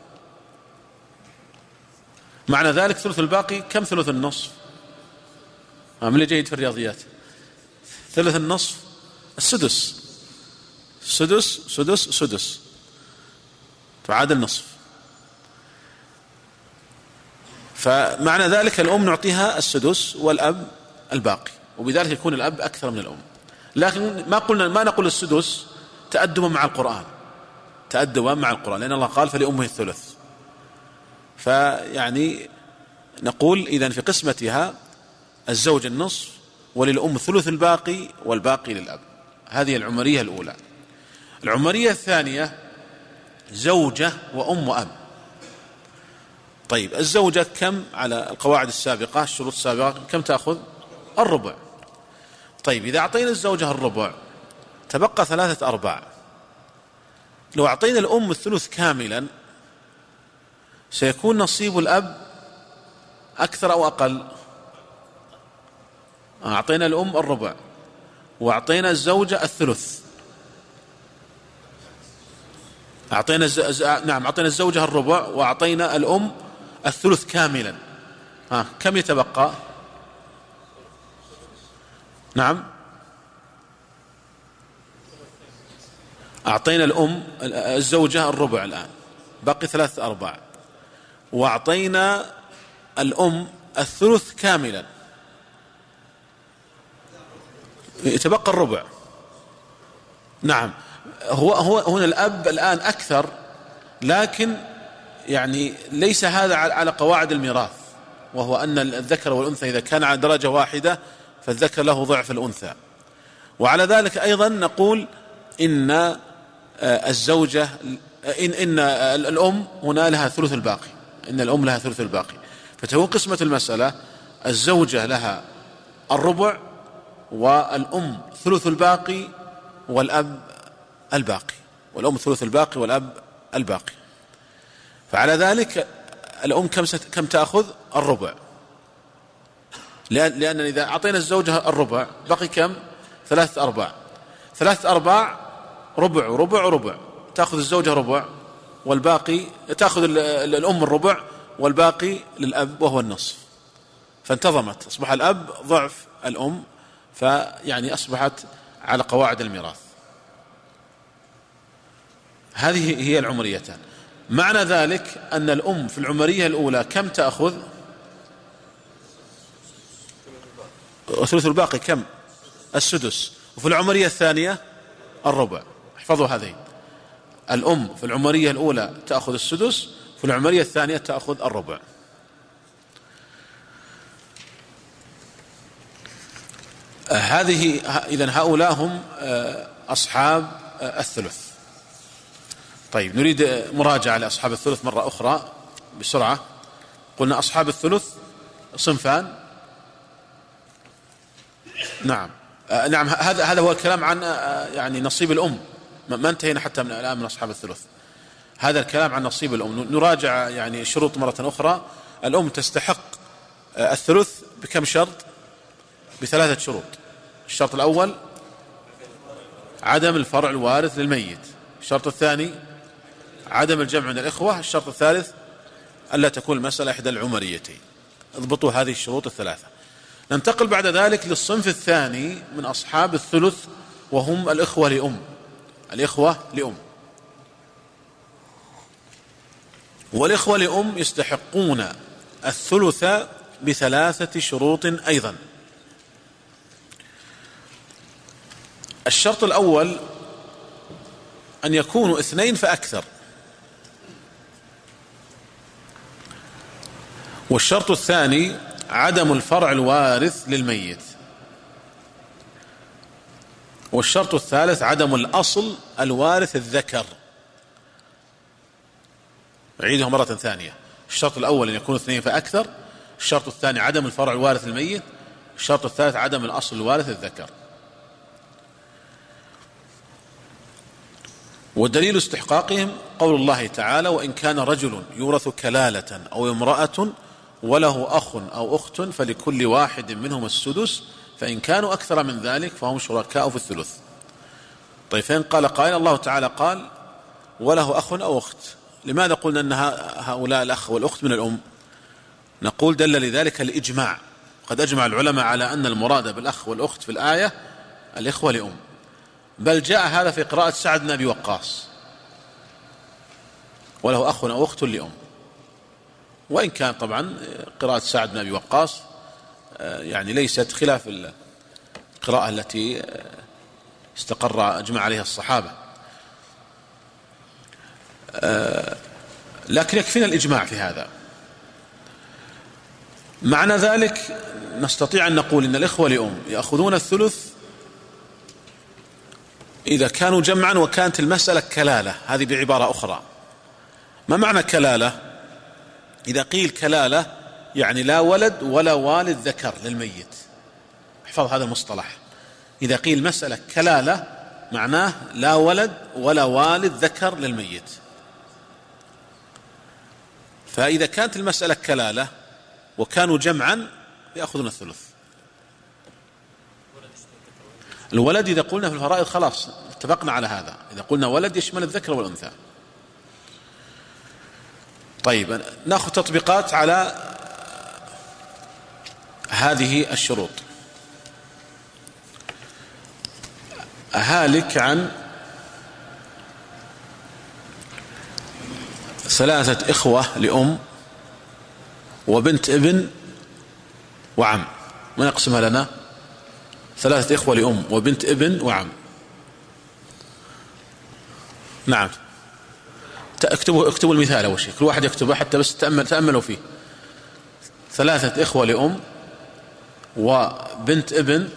معنى ذلك ثلث الباقي كم ثلث النصف؟ من اللي جيد في الرياضيات؟ ثلث النصف السدس، سدس سدس سدس تعادل نصف. فمعنى ذلك الأم نعطيها السدس والأب الباقي، وبذلك يكون الأب أكثر من الأم. لكن ما نقول السدس تأدبا مع القرآن، تأدبا مع القرآن، لأن الله قال فلأمه الثلث. فيعني نقول إذن في قسمتها الزوج النصف وللأم ثلث الباقي والباقي للأب. هذه العمرية الأولى. العمرية الثانية زوجة وأم وأب. طيب الزوجة كم على القواعد السابقة الشروط السابقة كم تأخذ؟ الربع. طيب إذا أعطينا الزوجة الربع تبقى 3/4. لو أعطينا الأم الثلث كاملا سيكون نصيب الأب أكثر أو أقل؟ أعطينا الأم الربع وأعطينا الزوجة الثلث. نعم أعطينا الزوجة الربع وأعطينا الأم الثلث كاملا. كم يتبقى؟ نعم أعطينا الأم الزوجة الربع الآن باقي 3/4 وأعطينا الأم الثلث كاملا يتبقى الربع. نعم هو هنا الأب الآن أكثر، لكن يعني ليس هذا على قواعد الميراث، وهو أن الذكر والأنثى إذا كان على درجة واحدة فالذكر له ضعف الأنثى. وعلى ذلك أيضا نقول إن الزوجة إن الأم هنا لها ثلث الباقي، إن الأم لها ثلث الباقي، فتكون قسمة المسألة الزوجة لها الربع والأم ثلث الباقي والأب الباقي، والأم ثلث الباقي والأب الباقي. فعلى ذلك الأم كم تأخذ؟ الربع، لأن إذا أعطينا الزوجة الربع بقي كم؟ 3/4. 3/4 ربع وربع وربع، تأخذ الزوجة ربع والباقي تأخذ الأم الربع والباقي للأب وهو النصف، فانتظمت، أصبح الأب ضعف الأم، فيعني أصبحت على قواعد الميراث. هذه هي العمريتان. معنى ذلك أن الأم في العمرية الأولى كم تأخذ؟ ثلث الباقي كم؟ السدس. وفي العمرية الثانية الربع. احفظوا هذين، الأم في العمرية الأولى تأخذ السدس، في العمرية الثانية تأخذ الربع. هذه إذن هؤلاء هم أصحاب الثلث. طيب نريد مراجعة لأصحاب الثلث مرة أخرى بسرعة. قلنا أصحاب الثلث صنفان. نعم هذا هو الكلام عن يعني نصيب الأم، ما انتهينا حتى من الآن من أصحاب الثلث. هذا الكلام عن نصيب الأم. نراجع يعني الشروط مرة أخرى. الأم تستحق الثلث بكم شرط؟ ب3 شروط. الشرط الأول عدم الفرع الوارث للميت. الشرط الثاني عدم الجمع من الإخوة. الشرط الثالث ألا تكون المسألة إحدى العمريتين. اضبطوا هذه الشروط الثلاثة. ننتقل بعد ذلك للصنف الثاني من أصحاب الثلث، وهم الإخوة لأم. الإخوة لأم، والإخوة لأم يستحقون الثلث ب3 شروط أيضا. الشرط الأول أن يكونوا 2 فأكثر، والشرط الثاني عدم الفرع الوارث للميت، والشرط الثالث عدم الأصل الوارث الذكر. أعيدها مرة ثانية. الشرط الأول أن يكونوا 2 فأكثر، الشرط الثاني عدم الفرع الوارث للميت، الشرط الثالث عدم الأصل الوارث الذكر. ودليل استحقاقهم قول الله تعالى: وإن كان رجل يورث كلالة أو امرأة وله أخ أو أخت فلكل واحد منهم السدس فإن كانوا أكثر من ذلك فهم شركاء في الثلث. طيب فإن قال قائل: الله تعالى قال وله أخ أو أخت، لماذا قلنا أن هؤلاء الأخ والأخت من الأم؟ نقول دل لذلك الإجماع، قد أجمع العلماء على أن المراد بالأخ والأخت في الآية الإخوة لأم، بل جاء هذا في قراءة سعد بن أبي وقاص: وله أخ أو أخت لأم. وإن كان طبعا قراءة سعد بن أبي وقاص يعني ليست خلاف القراءة التي استقر أجمع عليها الصحابة، لكن يكفينا الإجماع في هذا. معنى ذلك نستطيع أن نقول إن الإخوة لأم يأخذون الثلث إذا كانوا جمعا وكانت المسألة كلالة. هذه بعبارة أخرى. ما معنى كلالة؟ إذا قيل كلالة يعني لا ولد ولا والد ذكر للميت. احفظ هذا المصطلح. إذا قيل مسألة كلالة معناه لا ولد ولا والد ذكر للميت. فإذا كانت المسألة كلالة وكانوا جمعا يأخذون الثلث. الولد إذا قلنا في الفرائض خلاص اتفقنا على هذا، إذا قلنا ولد يشمل الذكر والأنثى. طيب نأخذ تطبيقات على هذه الشروط. هالك عن 3 إخوة لأم وبنت ابن وعم، ما نقسمها لنا؟ 3 إخوة لأم وبنت ابن وعم. نعم، اكتبوا المثال أول شيء، كل واحد يكتبه حتى بس تأملوا فيه. 3 إخوة لأم وبنت ابن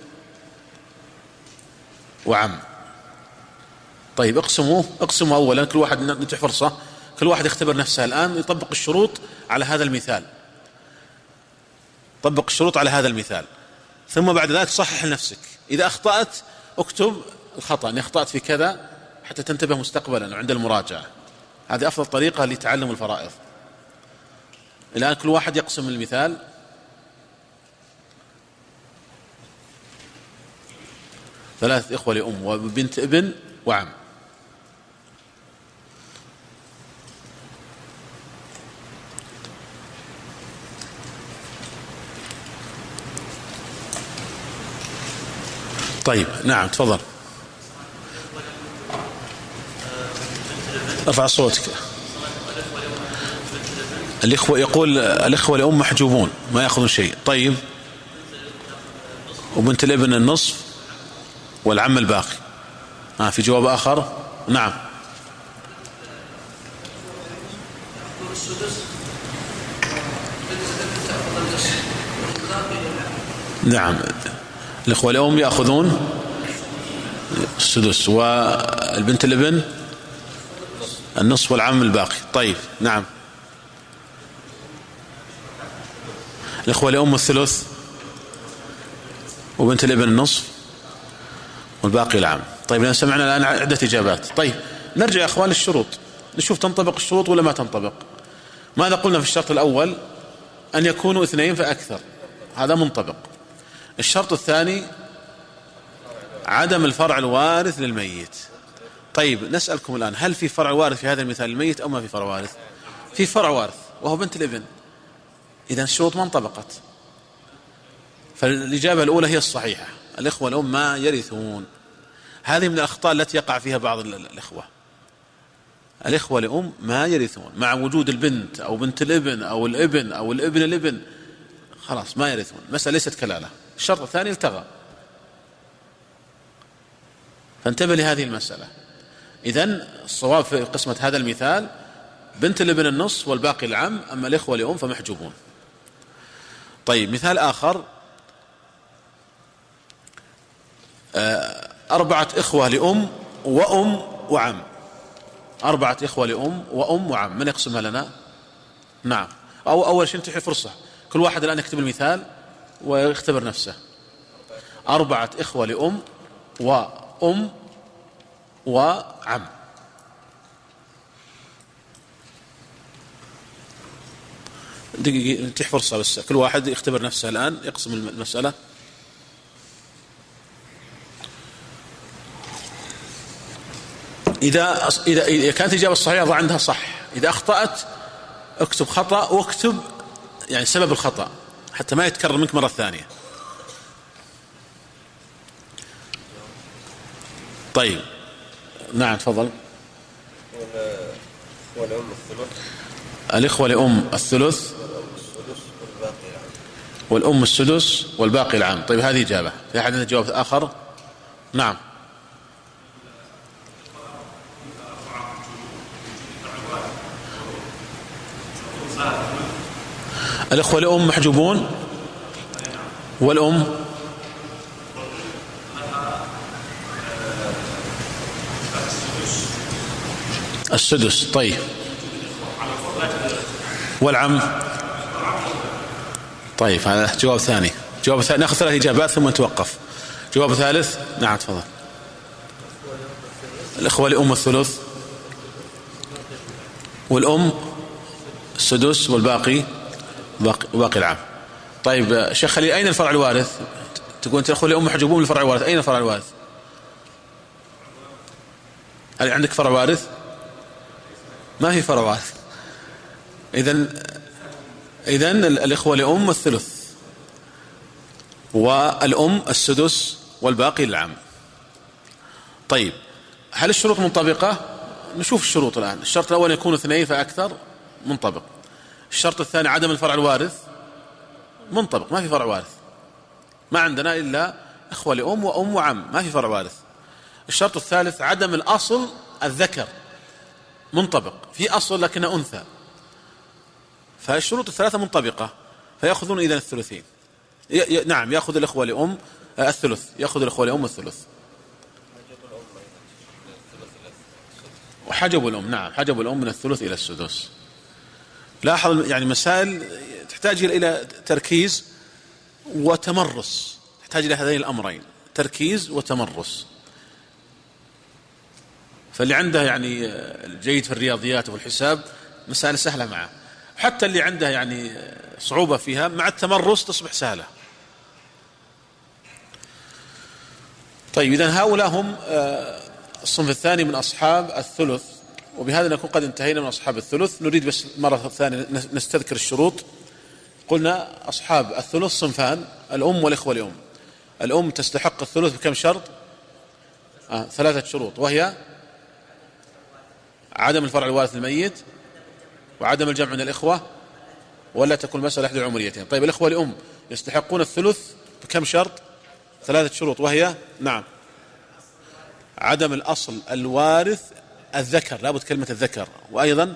وعم. طيب اقسموا أولا، كل واحد نتيح فرصة، كل واحد يختبر نفسه الآن يطبق الشروط على هذا المثال. طبق الشروط على هذا المثال، ثم بعد ذلك صحح لنفسك. إذا أخطأت اكتب الخطأ، أني أخطأت في كذا، حتى تنتبه مستقبلا عند المراجعة. هذه أفضل طريقة لتعلم الفرائض. الآن كل واحد يقسم المثال. 3 إخوة لأم وبنت ابن وعم. طيب نعم تفضل، ارفع صوتك. الإخوة يقول الإخوة لأم محجوبون ما يأخذون شيء. طيب وبنت الابن النصف والعم الباقي. في جواب آخر؟ نعم. نعم، الإخوة الأم يأخذون السدس والبنت الابن النصف والعم الباقي. طيب نعم، الإخوة الأم الثلث وبنت الابن النصف والباقي العام. طيب لأن سمعنا الآن عدة إجابات. طيب نرجع يا أخوان للشروط، نشوف تنطبق الشروط ولا ما تنطبق. ماذا قلنا في الشرط الأول؟ أن يكونوا 2 فأكثر، هذا منطبق. الشرط الثاني عدم الفرع الوارث للميت. طيب نسألكم الآن، هل في فرع وارث في هذا المثال الميت أو ما في فرع وارث؟ في فرع وارث وهو بنت الابن، إذن الشروط ما انطبقت. فالإجابة الأولى هي الصحيحة، الإخوة الأم ما يرثون. هذه من الأخطاء التي يقع فيها بعض الإخوة. الإخوة الأم ما يرثون مع وجود البنت أو بنت الابن أو الابن أو الابن الابن، خلاص ما يرثون، مسألة ليست كلالة. الشرط الثاني التغى، فانتبه لهذه المسألة. إذن الصواب في قسمة هذا المثال بنت الابن النص والباقي العم، أما الإخوة لأم فمحجوبون. طيب مثال آخر، 4 إخوة لأم وأم وعم. 4 إخوة لأم وأم وعم، من يقسمها لنا؟ نعم، أو أول شيء نتيح فرصة، كل واحد الآن يكتب المثال ويختبر نفسه. 4 إخوة لأم وأم وعم، دقيقة نتيح فرصة بس كل واحد يختبر نفسه الآن يقسم المسألة. إذا كانت الإجابة الصحيحة ضع عندها صح، إذا أخطأت اكتب خطأ واكتب يعني سبب الخطأ حتى ما يتكرر منك مرة ثانية. طيب نعم تفضل. الإخوة لأم الثلث والأم السدس والباقي العام. طيب هذه إجابة. في أحد عنده جواب آخر؟ نعم. الإخوة لأم محجوبون والأم السدس. طيب والعم. طيب هذا جواب ثاني. جواب ثاني نأخذ 3 إجابات ثم نتوقف. جواب ثالث. نعم تفضل. الإخوة لأم الثلث والأم السدس والباقي باقي العام. طيب شيخ خليل أين الفرع الوارث؟ تقول أنت الأخوة لأم محجوبون الفرع الوارث، أين الفرع الوارث؟ هل عندك فرع وارث؟ ما في فرع وارث. إذن الإخوة لأم الثلث والأم السدس والباقي العام. طيب هل الشروط منطبقة؟ نشوف الشروط الآن. الشرط الأول يكون 2 فأكثر، منطبق. الشرط الثاني عدم الفرع الوارث، منطبق، ما في فرع وارث، ما عندنا إلا إخوة لأم وأم وعم، ما في فرع وارث. الشرط الثالث عدم الأصل الذكر، منطبق، في أصل لكنه أنثى. فالشروط الثلاثة منطبقة، فيأخذون إذن الثلثين. نعم يأخذ الإخوة لأم الثلث، يأخذ الإخوة لأم الثلث. وحجب الأم، نعم حجب الأم من الثلث إلى السدس. لاحظ يعني مسائل تحتاج إلى تركيز وتمرس، تحتاج إلى هذين الأمرين، تركيز وتمرس. فاللي عنده يعني جيد في الرياضيات والحساب مسائل سهلة معه، حتى اللي عنده يعني صعوبة فيها مع التمرس تصبح سهلة. طيب إذن هؤلاء هم الصنف الثاني من أصحاب الثلث. وبهذا نكون قد انتهينا من أصحاب الثلث. نريد بس مرة ثانية نستذكر الشروط. قلنا أصحاب الثلث صنفان، الأم والإخوة لأم. الأم تستحق الثلث بكم شرط؟ 3 شروط، وهي عدم الفرع الوارث الميت، وعدم الجمع من الإخوة، ولا تكون مسألة إحدى العمريتين. طيب الإخوة لأم يستحقون الثلث بكم شرط؟ 3 شروط، وهي نعم عدم الأصل الوارث الذكر، لابد كلمة الذكر، وأيضا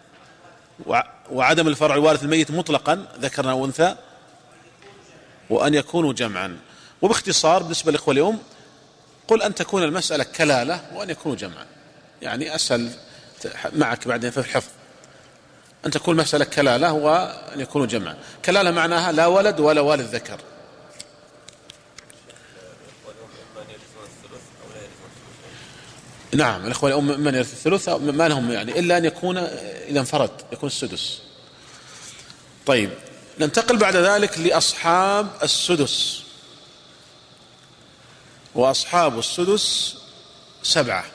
وعدم الفرع الوارث الميت مطلقا ذكرنا أو أنثى، وأن يكونوا جمعا. وباختصار بالنسبة للإخوة لأم قل أن تكون المسألة كلالة وأن يكونوا جمعا، يعني أسهل معك بعدين في الحفظ أن تكون مسألة كلالة وأن يكونوا جمعا. كلالة معناها لا ولد ولا والد ذكر. نعم الإخوة لأم من يرث الثلث ما لهم يعني إلا أن يكون إذا انفرد يكون السدس. طيب ننتقل بعد ذلك لأصحاب السدس. وأصحاب السدس 7.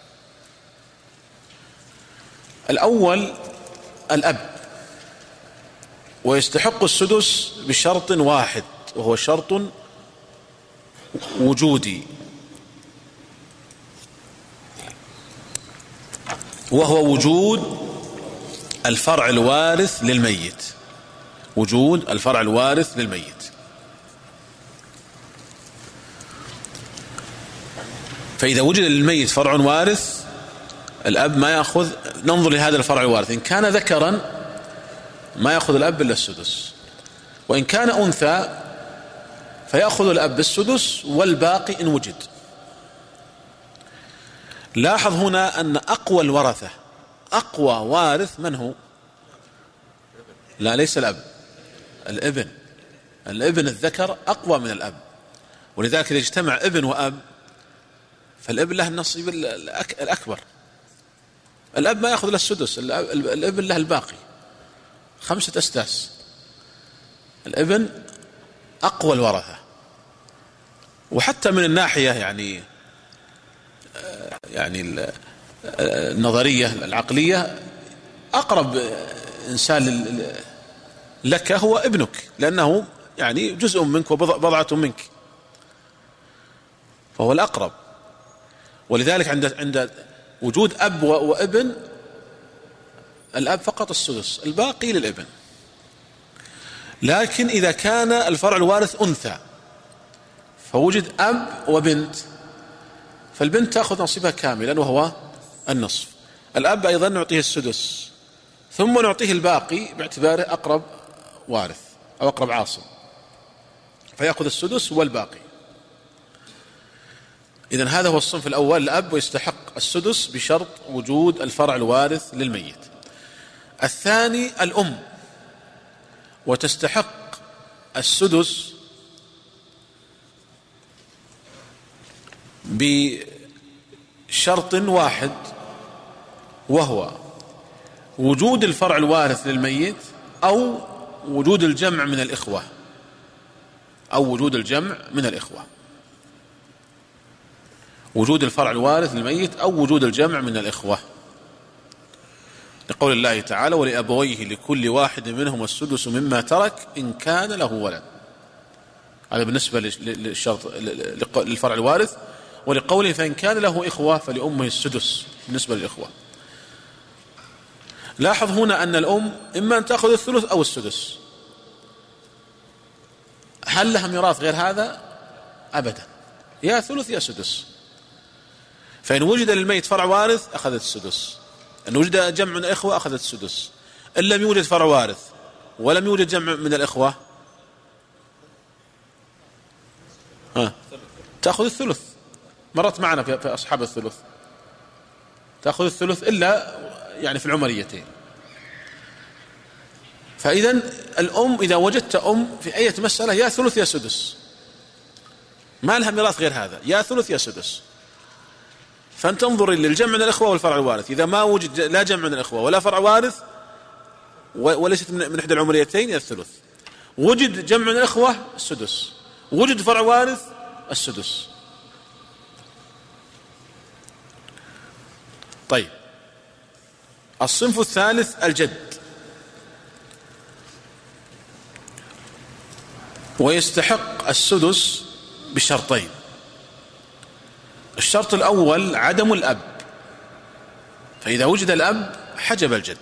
الأول الأب، ويستحق السدس بشرط واحد، وهو شرط وجودي، وهو وجود الفرع الوارث للميت. وجود الفرع الوارث للميت. فإذا وجد للميت فرع وارث الأب ما يأخذ، ننظر لهذا الفرع الوارث، إن كان ذكرا ما يأخذ الأب إلا السدس، وإن كان أنثى فيأخذ الأب السدس والباقي إن وجد. لاحظ هنا أن أقوى الورثة، أقوى وارث من هو؟ لا ليس الأب، الابن. الابن الذكر أقوى من الأب، ولذلك إذا اجتمع ابن وأب فالابن له النصيب الأكبر. الأب ما يأخذ له السدس، الابن له الباقي 5 أسداس. الابن أقوى الورثة، وحتى من الناحية يعني النظرية العقلية أقرب إنسان لك هو ابنك، لأنه يعني جزء منك وبضعة منك، فهو الأقرب. ولذلك عند وجود أب وابن، الأب فقط السدس، الباقي للابن. لكن إذا كان الفرع الوارث أنثى فوجد أب وبنت، فالبنت تأخذ نصيبها كاملا وهو النصف. الأب أيضا نعطيه السدس، ثم نعطيه الباقي باعتباره أقرب وارث أو أقرب عاصم، فيأخذ السدس والباقي. إذن هذا هو الصنف الأول، الأب ويستحق السدس بشرط وجود الفرع الوارث للميت. الثاني الأم، وتستحق السدس بشرط واحد، وهو وجود الفرع الوارث للميت أو وجود الجمع من الإخوة، وجود الفرع الوارث للميت أو وجود الجمع من الإخوة، لقول الله تعالى: ولأبويه لكل واحد منهم السدس مما ترك إن كان له ولد. هذا بالنسبة للشرط للفرع الوارث. ولقوله: فإن كان له إخوة فلأمه السدس، بالنسبة للإخوة. لاحظ هنا أن الأم إما أن تأخذ الثلث أو السدس. هل لها ميراث غير هذا؟ أبدا، يا ثلث يا سدس. فإن وجد للميت فرع وارث أخذت السدس، إن وجد جمع من الإخوة أخذت السدس، إن لم يوجد فرع وارث ولم يوجد جمع من الإخوة تأخذ الثلث. مرت معنا في أصحاب الثلث، تأخذ الثلث إلا يعني في العمريتين. فإذا الأم إذا وجدت أم في أي مسألة يا ثلث يا سدس، ما لها ميراث غير هذا، يا ثلث يا سدس. فأنت تنظر للجمع من الإخوة والفرع الوارث. إذا ما وجد لا جمع من الإخوة ولا فرع وارث وليست من إحدى العمريتين يا الثلث. وجد جمع من الإخوة السدس، وجد فرع وارث السدس. طيب، الصنف الثالث الجد، ويستحق السدس بشرطين. الشرط الأول عدم الأب، فإذا وجد الأب حجب الجد.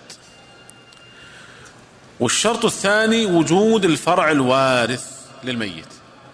والشرط الثاني وجود الفرع الوارث للميت.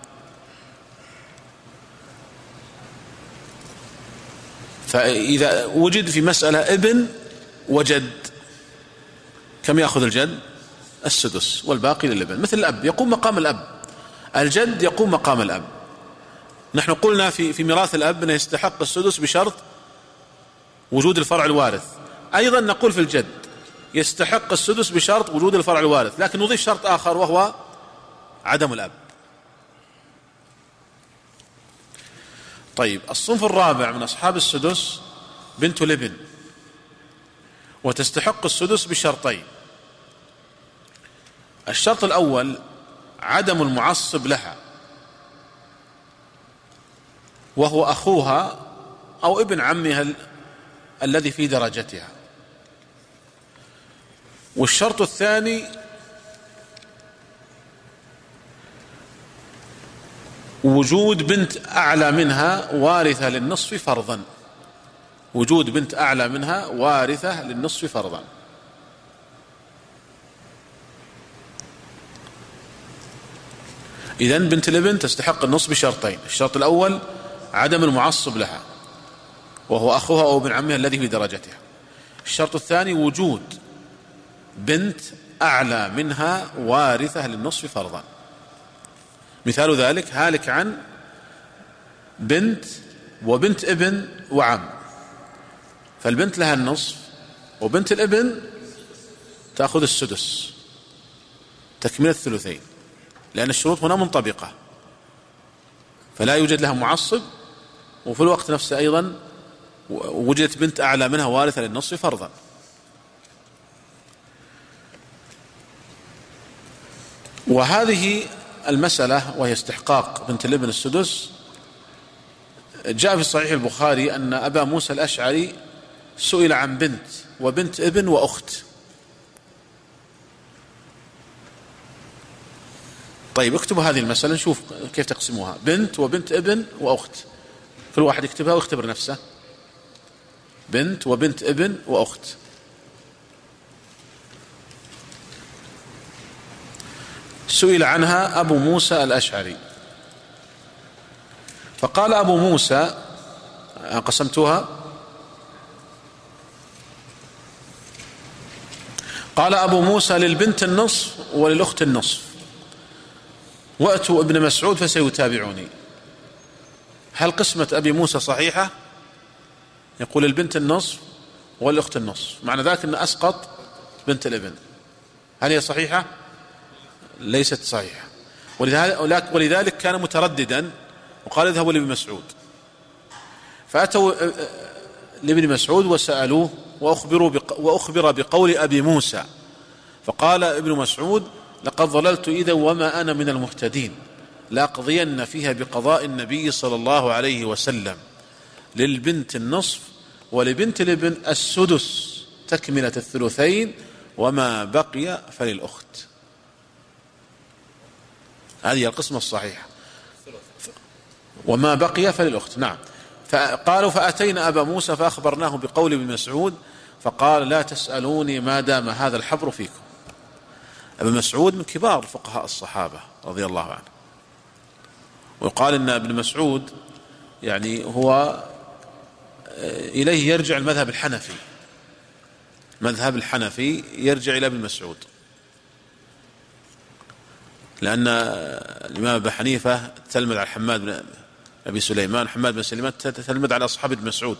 فإذا وجد في مسألة ابن وجد، كم يأخذ الجد؟ السدس، والباقي للابن. مثل الأب يقوم مقام الأب، الجد يقوم مقام الأب. نحن قلنا في ميراث الأب أنه يستحق السدس بشرط وجود الفرع الوارث. أيضا نقول في الجد يستحق السدس بشرط وجود الفرع الوارث، لكن نضيف شرط آخر وهو عدم الأب. طيب، الصنف الرابع من أصحاب السدس بنت الابن، وتستحق السدس بشرطين. الشرط الأول عدم المعصب لها، وهو أخوها أو ابن عمها الذي في درجتها. والشرط الثاني وجود بنت أعلى منها وارثة للنصف فرضا، وجود بنت أعلى منها وارثة للنصف فرضا. إذن بنت الابن تستحق النصف بشرطين. الشرط الأول عدم المعصب لها، وهو أخوها أو ابن عمها الذي في درجتها. الشرط الثاني وجود بنت أعلى منها وارثة للنصف فرضا. مثال ذلك هالك عن بنت وبنت ابن وعم، فالبنت لها النصف وبنت الابن تأخذ السدس تكملة الثلثين، لأن الشروط هنا منطبقة، فلا يوجد لها معصب، وفي الوقت نفسه أيضا وجدت بنت أعلى منها وارثة للنصف فرضا. وهذه المسألة وهي استحقاق بنت الابن السدس جاء في صحيح البخاري أن أبا موسى الأشعري سئل عن بنت وبنت ابن وأخت. طيب اكتبوا هذه المسألة نشوف كيف تقسموها. بنت وبنت ابن وأخت، كل واحد يكتبها ويختبر نفسه. بنت وبنت ابن وأخت. سئل عنها أبو موسى الأشعري فقال أبو موسى، قسمتها، قال أبو موسى للبنت النصف وللأخت النصف، وأتوا ابن مسعود فسيتابعني. هل قسمة أبي موسى صحيحة؟ يقول البنت النصف والأخت النصف، معنى ذلك أن أسقط بنت الابن. هل هي صحيحة؟ ليست صحيحة. ولذلك كان مترددا وقال اذهبوا لابن مسعود. فأتوا لابن مسعود وسألوه وأخبر بقول أبي موسى، فقال ابن مسعود لقد ضللت إذا وما أنا من المهتدين، لأقضين فيها بقضاء النبي صلى الله عليه وسلم، للبنت النصف ولبنت الابن السدس تكملة الثلثين، وما بقي فللأخت. هذه القسمة الصحيحة، وما بقي فللأخت. نعم. فقالوا فأتينا أبا موسى فأخبرناه بقول ابن مسعود فقال لا تسألوني ما دام هذا الحبر فيكم. ابن مسعود من كبار فقهاء الصحابة رضي الله عنه، ويقال إن ابن مسعود يعني هو إليه يرجع المذهب الحنفي، مذهب الحنفي يرجع إلى ابن مسعود، لأن الإمام أبي حنيفة تلمذ على حماد بن أبي سليمان، حماد بن سليمان تلمذ على أصحاب ابن مسعود.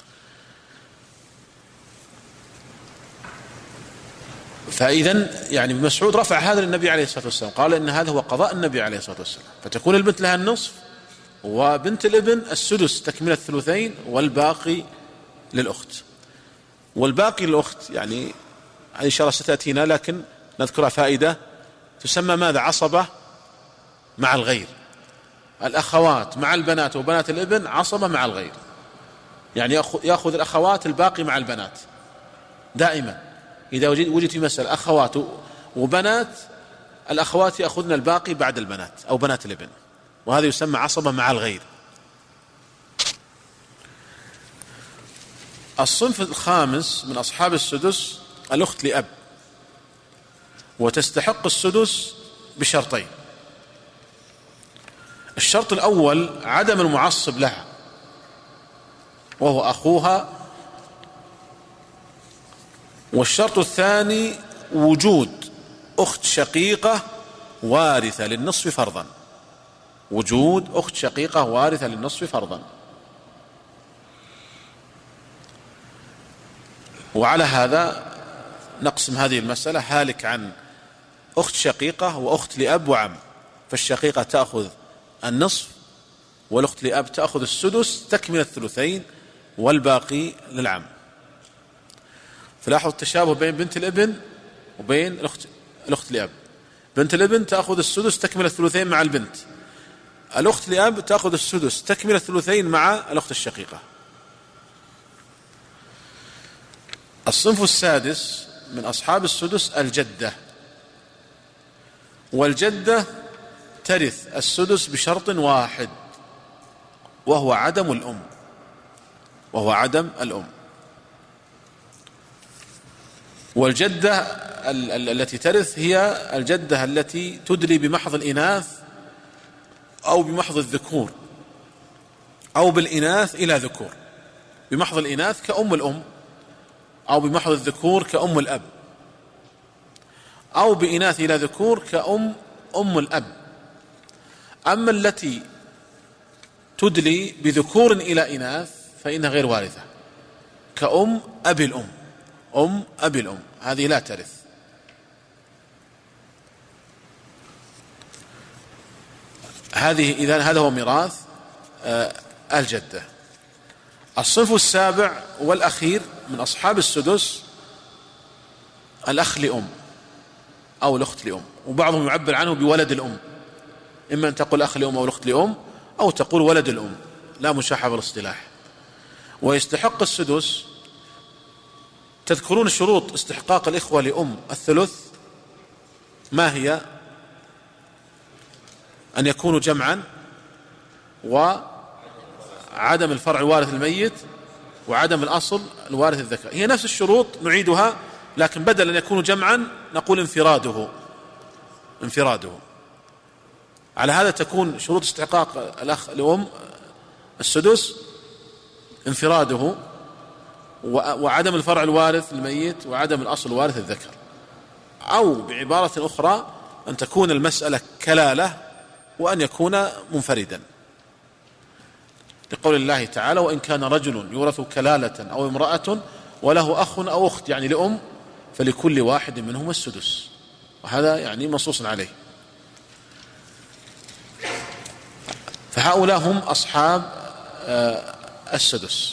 فإذا يعني ابن مسعود رفع هذا للنبي عليه الصلاة والسلام، قال إن هذا هو قضاء النبي عليه الصلاة والسلام، فتكون البنت لها النصف وبنت الابن السدس تكملة الثلثين، والباقي للأخت. والباقي للأخت يعني هذه إن شاء الله ستأتينا، لكن نذكرها فائدة، تسمى ماذا؟ عصبة مع الغير. الأخوات مع البنات وبنات الابن عصبة مع الغير، يعني يأخذ الأخوات الباقي مع البنات دائما. إذا وجد في مسألة أخوات وبنات، الأخوات يأخذن الباقي بعد البنات أو بنات الابن، وهذا يسمى عصبة مع الغير. الصنف الخامس من أصحاب السدس الأخت لأب، وتستحق السدس بشرطين. الشرط الأول عدم المعصب لها وهو أخوها، والشرط الثاني وجود أخت شقيقة وارثة للنصف فرضا، وجود أخت شقيقة وارثة للنصف فرضا. وعلى هذا نقسم هذه المسألة هالك عن أخت شقيقة وأخت لأب وعم، فالشقيقة تأخذ النصف والأخت لأب تأخذ السدس تكمل الثلثين، والباقي للعم. فلاحظوا التشابه بين بنت الابن وبين الأخت لأب. بنت الابن تأخذ السدس تكمل الثلثين مع البنت، الأخت لأب تأخذ السدس تكمل الثلثين مع الأخت الشقيقة. الصنف السادس من أصحاب السدس الجدة، والجدة ترث السدس بشرط واحد وهو عدم الأم، والجدة التي ترث هي الجدة التي تدلي بمحض الإناث أو بمحض الذكور أو بالإناث إلى ذكور، بمحض الإناث كأم الأم، أو بمحض الذكور كأم الأب، أو بإناث إلى ذكور كأم الأب. أما التي تدلي بذكور إلى إناث فإنها غير وارثة، كأم أبي الأم، أم أبي الأم، هذه لا ترث. إذن هذا هو ميراث الجدة. الصنف السابع والأخير من أصحاب السدس الأخ لأم، أو الأخت لأم، وبعضهم يعبر عنه بولد الأم، إما أن تقول أخ لأم أو الأخت لأم، أو تقول ولد الأم، لا مشاحة بالاصطلاح. ويستحق السدس، تذكرون شروط استحقاق الإخوة لأم الثلث ما هي؟ أن يكونوا جمعا، وعدم الفرع الوارث الميت، وعدم الأصل الوارث الذكر. هي نفس الشروط نعيدها، لكن بدل أن يكونوا جمعا نقول انفراده. على هذا تكون شروط استحقاق الأخ لأم السدس انفراده، وعدم الفرع الوارث الميت، وعدم الأصل الوارث الذكر. أو بعبارة أخرى أن تكون المسألة كلالة، وأن يكون منفردا، لقول الله تعالى: وإن كان رجل يورث كلالة أو امرأة وله أخ أو أخت، يعني لأم، فلكل واحد منهم السدس. وهذا يعني منصوص عليه. فهؤلاء هم أصحاب السدس،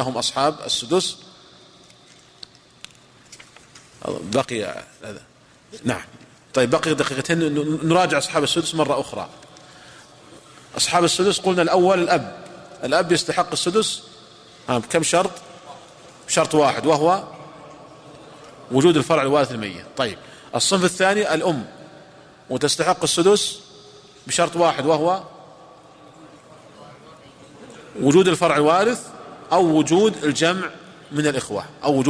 بقي هذا. نعم، طيب بقي دقيقتين نراجع أصحاب السدس مرة أخرى. أصحاب السدس قلنا الأول الأب يستحق السدس كم شرط؟ شرط واحد، وهو وجود الفرع الوارث الميت. طيب الصنف الثاني الأم، وتستحق السدس بشرط واحد، وهو وجود الفرع الوارث أو وجود الجمع من الإخوة،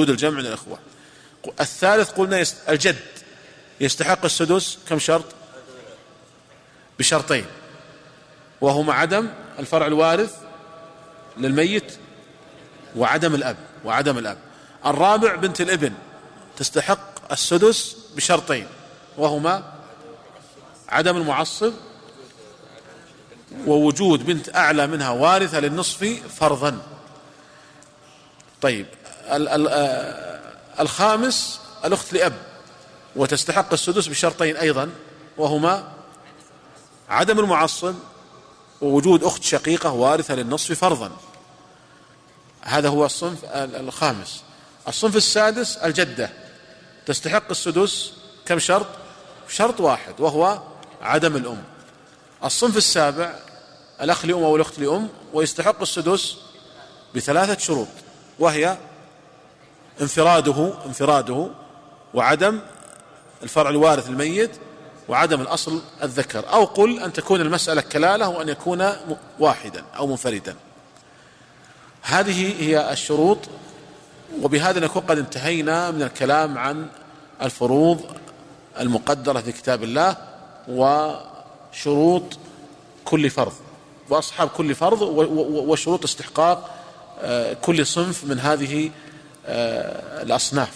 الثالث قلنا الجد يستحق السدس كم شرط؟ بشرطين، وهما عدم الفرع الوارث للميت وعدم الأب. الرابع بنت الابن تستحق السدس بشرطين، وهما عدم المعصب، ووجود بنت أعلى منها وارثة للنصف فرضا. طيب الخامس الأخت لأب، وتستحق السدس بشرطين أيضا، وهما عدم المعصب، ووجود أخت شقيقة وارثة للنصف فرضا. هذا هو الصنف الخامس. الصنف السادس الجدة تستحق السدس كم شرط؟ شرط واحد، وهو عدم الأم. الصنف السابع الأخ لأم أو الأخت لأم، ويستحق السدس بثلاثة شروط، وهي انفراده، وعدم الفرع الوارث الميت، وعدم الأصل الذكر. أو قل أن تكون المسألة كلالة، وأن يكون واحدا أو منفردا. هذه هي الشروط. وبهذا نكون قد انتهينا من الكلام عن الفروض المقدرة في كتاب الله، وشروط كل فرض، وأصحاب كل فرض، وشروط استحقاق كل صنف من هذه الأصناف.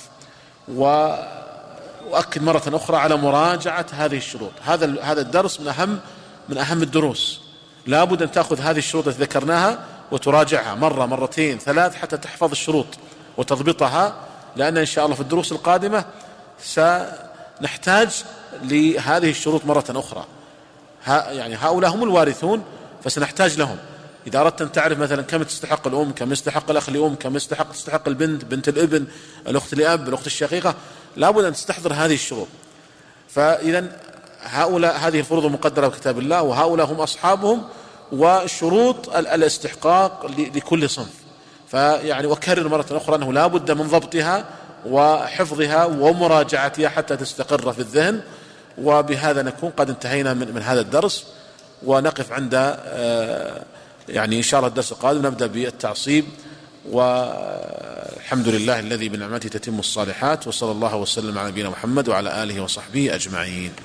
وأؤكد مرة أخرى على مراجعة هذه الشروط. هذا الدرس من أهم الدروس. لا بد أن تأخذ هذه الشروط التي ذكرناها وتراجعها مرة، مرتين، ثلاث، حتى تحفظ الشروط وتضبطها، لأن إن شاء الله في الدروس القادمة سنحتاج لهذه الشروط مرة أخرى. يعني هؤلاء هم الوارثون، فسنحتاج لهم. إذا أردت أن تعرف مثلا كم تستحق الأم، كم يستحق الأخ لأم، كم تستحق البنت، بنت الابن، الأخت لأب، الأخت الشقيقة، لابد أن تستحضر هذه الشروط. فإذا هؤلاء هذه الفروض المقدرة بكتاب الله، وهؤلاء هم أصحابهم، وشروط الاستحقاق لكل صنف. فيعني وكرر مرة أخرى أنه لا بد من ضبطها وحفظها ومراجعتها حتى تستقر في الذهن. وبهذا نكون قد انتهينا من هذا الدرس، ونقف عند يعني إن شاء الله الدرس القادم نبدأ بالتعصيب. والحمد لله الذي بنعمته تتم الصالحات، وصلى الله وسلم على نبينا محمد وعلى آله وصحبه أجمعين.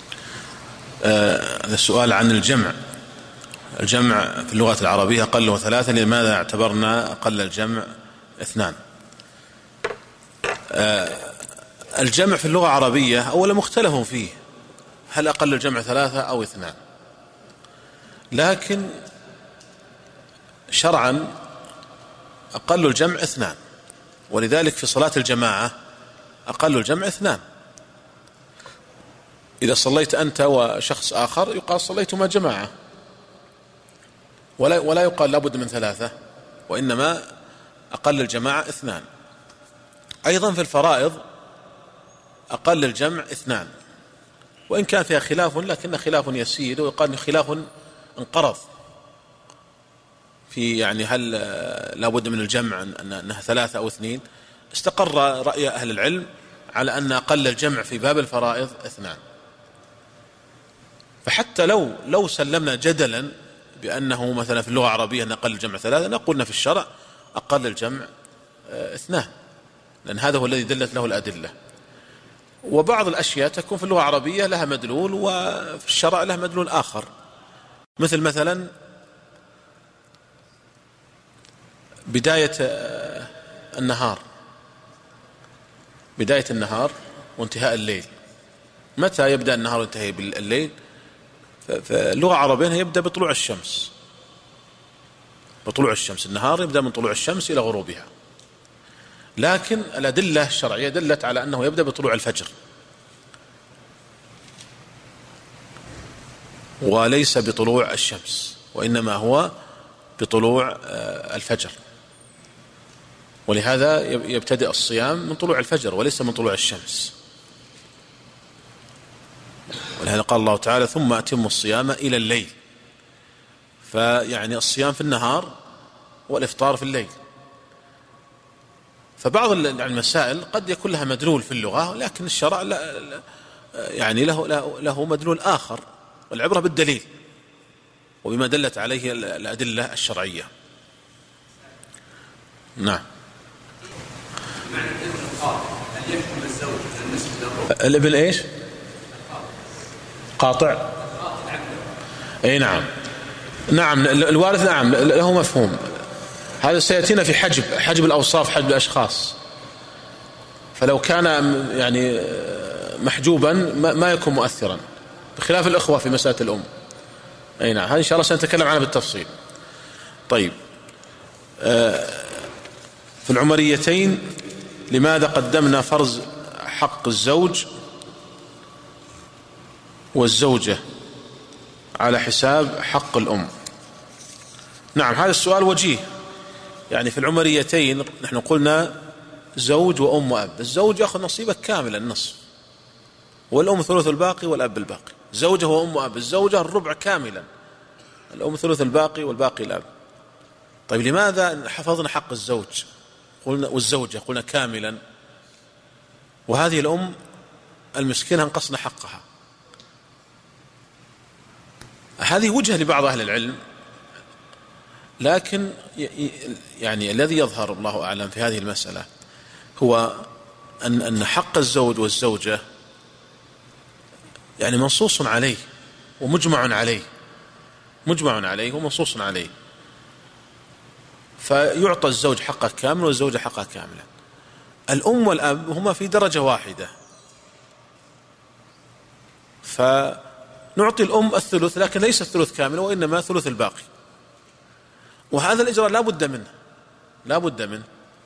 هذا السؤال عن الجمع في اللغة العربية أقله ثلاثة، لماذا اعتبرنا أقل الجمع اثنان؟ الجمع في اللغة العربية أولا مختلف فيه، هل أقل الجمع ثلاثة أو اثنان؟ لكن شرعا أقل الجمع اثنان، ولذلك في صلاة الجماعة أقل الجمع اثنان. إذا صليت أنت وشخص آخر يقال صليتما جماعة، ولا يقال لابد من ثلاثة، وإنما أقل الجماعة اثنان. أيضا في الفرائض أقل الجمع اثنان، وإن كان فيها خلاف لكن خلاف يسير، ويقال خلاف انقرض في يعني هل لا بد من الجمع أنها 3 أو 2. استقر رأي أهل العلم على أن أقل الجمع في باب الفرائض 2. فحتى لو سلمنا جدلا بأنه مثلا في اللغة العربية أن أقل الجمع 3، نقولنا في الشرع أقل الجمع 2، لأن هذا هو الذي دلت له الأدلة. وبعض الأشياء تكون في اللغة العربية لها مدلول وفي الشرع لها مدلول آخر، مثلا بداية النهار وانتهاء الليل. متى يبدأ النهار وينتهي بالليل؟ فاللغة العربية يبدأ بطلوع الشمس. النهار يبدأ من طلوع الشمس إلى غروبها، لكن الأدلة الشرعية دلت على أنه يبدأ بطلوع الفجر وليس بطلوع الشمس، وإنما هو بطلوع الفجر. ولهذا يبتدئ الصيام من طلوع الفجر وليس من طلوع الشمس. ولهذا قال الله تعالى: ثم أتموا الصيام إلى الليل. فيعني الصيام في النهار والإفطار في الليل. فبعض المسائل قد يكون لها مدلول في اللغة، لكن الشرع يعني له مدلول آخر، والعبرة بالدليل وبما دلت عليه الأدلة الشرعية. نعم. الابن ايش؟ قاطع. اي نعم الوارث نعم له مفهوم. هذا سيأتينا في حجب الأوصاف، حجب الأشخاص. فلو كان يعني محجوبا ما يكون مؤثرا، بخلاف الأخوة في مسألة الأم. أي نعم، هذا إن شاء الله سنتكلم عنها بالتفصيل. طيب، في العمريتين لماذا قدمنا فرض حق الزوج والزوجة على حساب حق الأم؟ نعم، هذا السؤال وجيه. يعني في العمريتين نحن قلنا زوج وأم وأب. الزوج يأخذ نصيبه كاملا، النصف، والأم ثلث الباقي والأب الباقي. زوجة وأم وأب، الزوجة الربع كاملا، الأم ثلث الباقي والباقي الأب. طيب، لماذا حفظنا حق الزوج قلنا والزوجة قلنا كاملا، وهذه الأم المسكينة انقصنا حقها؟ هذه وجهة لبعض أهل العلم، لكن يعني الذي يظهر الله أعلم في هذه المسألة هو أن حق الزوج والزوجة يعني منصوص عليه ومجمع عليه ومنصوص عليه. فيعطى الزوج حقه كامل والزوجة حقها كاملا. الأم والأب هما في درجة واحدة، فنعطي الأم الثلث، لكن ليس الثلث كامل وإنما ثلث الباقي. وهذا الإجراء لا بد منه،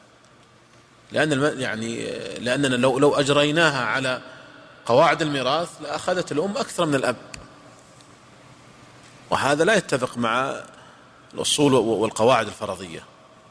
لأننا لو أجريناها على قواعد الميراث لأخذت الأم أكثر من الأب، وهذا لا يتفق مع الأصول والقواعد الفرضية.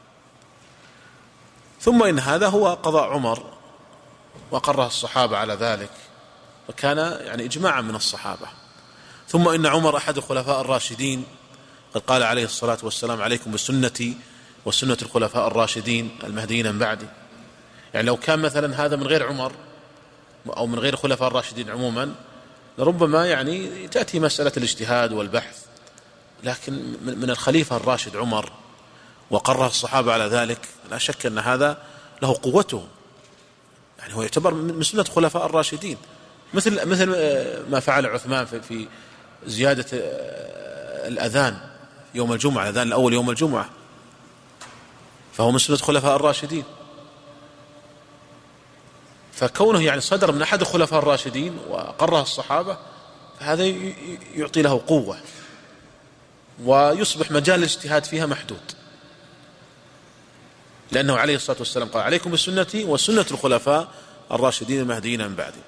ثم إن هذا هو قضاء عمر وقره الصحابة على ذلك، وكان يعني إجماعا من الصحابة. ثم إن عمر أحد الخلفاء الراشدين، قد قال عليه الصلاة والسلام: عليكم بسنتي وسنة الخلفاء الراشدين المهديين من بعدي. يعني لو كان مثلا هذا من غير عمر أو من غير الخلفاء الراشدين عموما لربما يعني تأتي مسألة الاجتهاد والبحث، لكن من الخليفة الراشد عمر وقره الصحابة على ذلك، لا شك أن هذا له قوته. يعني هو يعتبر من سنة الخلفاء الراشدين، مثل ما فعل عثمان في زيادة الأذان يوم الجمعة، الأذان الأول يوم الجمعة، فهو من سنة الخلفاء الراشدين. فكونه يعني صدر من أحد الخلفاء الراشدين وقره الصحابة، فهذا يعطي له قوة ويصبح مجال الاجتهاد فيها محدود، لأنه عليه الصلاة والسلام قال: عليكم بسنتي وسنة الخلفاء الراشدين المهديين من بعدي.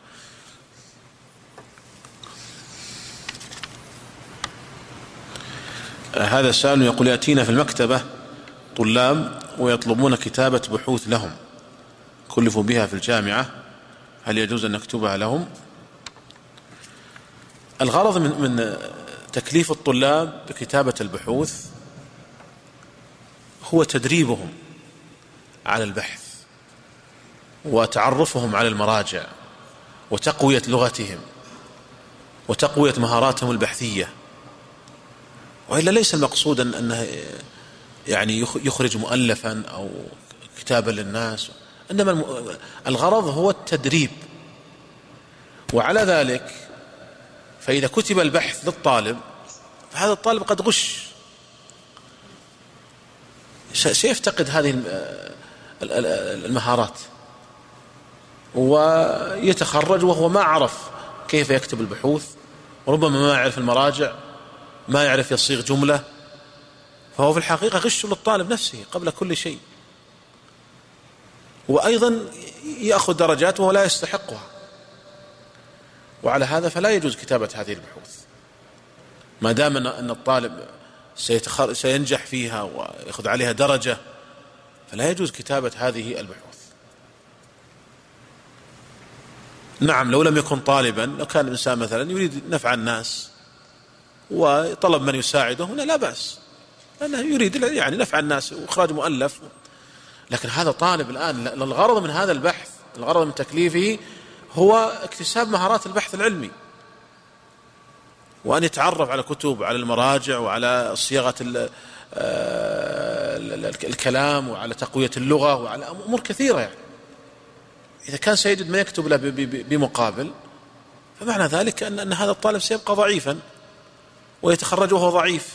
هذا سائل يقول: يأتينا في المكتبة طلاب ويطلبون كتابة بحوث لهم كلفوا بها في الجامعة، هل يجوز أن نكتبها لهم؟ الغرض من تكليف الطلاب بكتابة البحوث هو تدريبهم على البحث وتعرفهم على المراجع وتقوية لغتهم وتقوية مهاراتهم البحثية. وإلا ليس المقصود أنه يعني يخرج مؤلفا أو كتابا للناس، إنما الغرض هو التدريب. وعلى ذلك فإذا كتب البحث للطالب فهذا الطالب قد غش، سيفتقد هذه المهارات ويتخرج وهو ما عرف كيف يكتب البحوث، وربما ما يعرف المراجع، ما يعرف يصيغ جملة، فهو في الحقيقة غش للطالب نفسه قبل كل شيء، وأيضا يأخذ درجات وهو لا يستحقها. وعلى هذا فلا يجوز كتابة هذه البحوث ما دام أن الطالب سينجح فيها ويأخذ عليها درجة، فلا يجوز كتابة هذه البحوث. نعم لو لم يكن طالبا، لو كان الإنسان مثلا يريد نفع الناس وطلب من يساعده هنا لا بأس، لأنه يريد يعني نفع الناس وإخراج مؤلف. لكن هذا طالب الآن الغرض من هذا البحث، الغرض من تكليفه هو اكتساب مهارات البحث العلمي، وأن يتعرف على كتب وعلى المراجع وعلى صياغة الكلام وعلى تقوية اللغة وعلى أمور كثيرة. يعني إذا كان سيجد ما يكتب له بمقابل، فمعنى ذلك أن هذا الطالب سيبقى ضعيفا ويتخرج وهو ضعيف،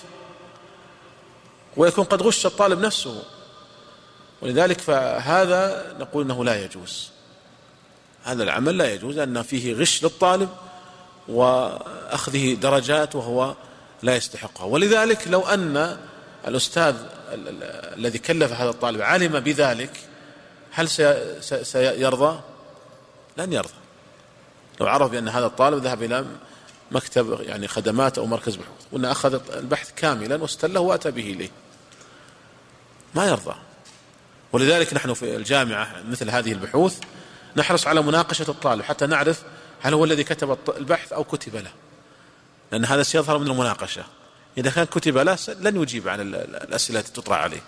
ويكون قد غش الطالب نفسه. ولذلك فهذا نقول أنه لا يجوز، هذا العمل لا يجوز، أن فيه غش للطالب وأخذه درجات وهو لا يستحقها. ولذلك لو أن الأستاذ الذي كلف هذا الطالب علم بذلك، هل سيرضى؟ لن يرضى. لو عرف بأن هذا الطالب ذهب إلى مكتب يعني خدمات أو مركز بحوث وأن أخذ البحث كاملا واستله وأتى به إليه، ما يرضى. ولذلك نحن في الجامعة مثل هذه البحوث نحرص على مناقشة الطالب حتى نعرف هل هو الذي كتب البحث أو كتب له، لأن هذا سيظهر من المناقشة. إذا كان كتب له لن يجيب عن الأسئلة التي تطرح عليه.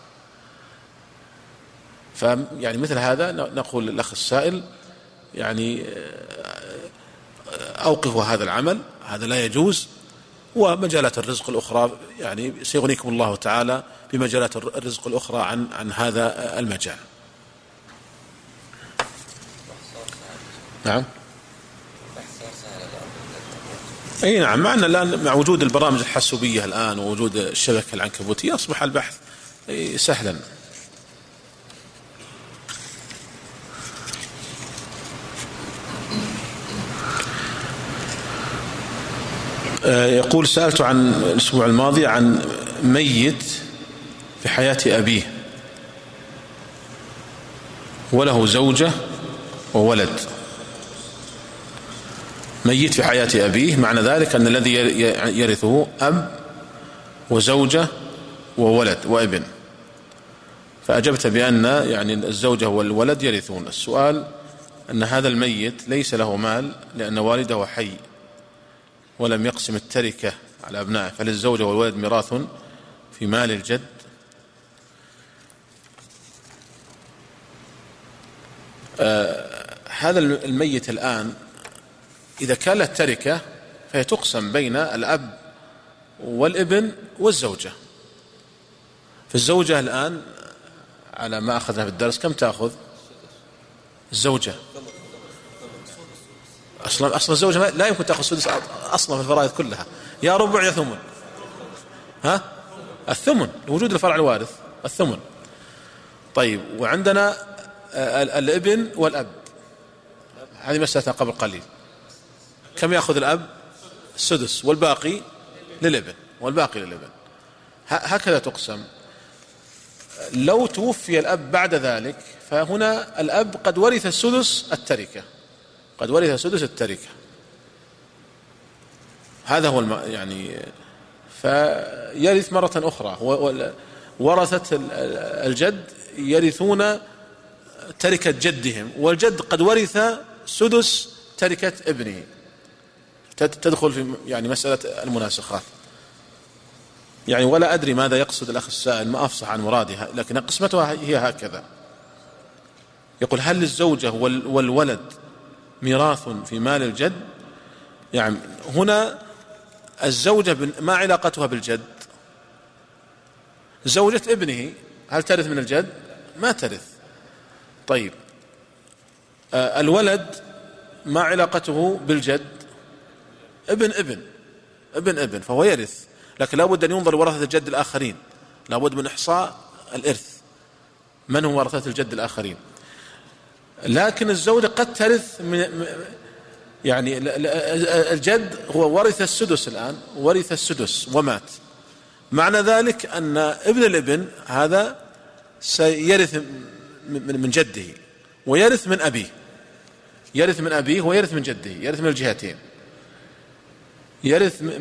فيعني مثل هذا نقول للأخ السائل يعني أوقفوا هذا العمل، هذا لا يجوز. ومجالات الرزق الأخرى يعني سيغنيكم الله تعالى بمجالات الرزق الأخرى عن هذا المجال. نعم أي نعم، معنا الآن مع وجود البرامج الحاسوبية الآن ووجود الشبكة العنكبوتية أصبح البحث سهلا. يقول سألت عن الأسبوع الماضي عن ميت في حياة أبيه وله زوجة وولد. ميت في حياة أبيه معنى ذلك أن الذي يرثه أب وزوجة وولد وابن، فأجبت بأن يعني الزوجة والولد يرثون. السؤال أن هذا الميت ليس له مال لأن والده حي ولم يقسم التركة على أبنائه، فللزوجة والولد ميراث في مال الجد. هذا الميت الآن إذا كان له تركة فهي تقسم بين الأب والابن والزوجة. فالزوجة الآن على ما أخذنا في الدرس كم تأخذ الزوجة؟ أصلا الزوجة لا يمكن تأخذ سدس أصلا في الفرائض كلها، يا ربع يا ثمن. الثمن لوجود الفرع الوارث الثمن. طيب وعندنا الابن والأب، هذه مسألة قبل قليل. كم يأخذ الأب؟ السدس والباقي للابن هكذا تقسم. لو توفي الأب بعد ذلك فهنا الأب قد ورث سدس التركة، هذا هو يعني فيرث مرة أخرى. ورثة الجد يرثون تركة جدهم، والجد قد ورث سدس تركة ابنه، تدخل في يعني مسألة المناسخات. يعني ولا أدري ماذا يقصد الأخ السائل، ما أفصح عن مرادها، لكن قسمتها هي هكذا. يقول: هل للزوجة والولد ميراث في مال الجد؟ يعني هنا الزوجة ما علاقتها بالجد؟ زوجة ابنه هل ترث من الجد؟ ما ترث. طيب الولد ما علاقته بالجد؟ ابن فهو يرث، لكن لا بد أن ينظر ورثة الجد الآخرين، لا بد من إحصاء الإرث، من هم ورثة الجد الآخرين. لكن الزوجة قد ترث يعني الجد هو ورث السدس الآن، ورث السدس ومات، معنى ذلك أن ابن الابن هذا سيرث من جده ويرث من أبيه، يرث من أبيه ويرث من جده، يرث من الجهتين، يرث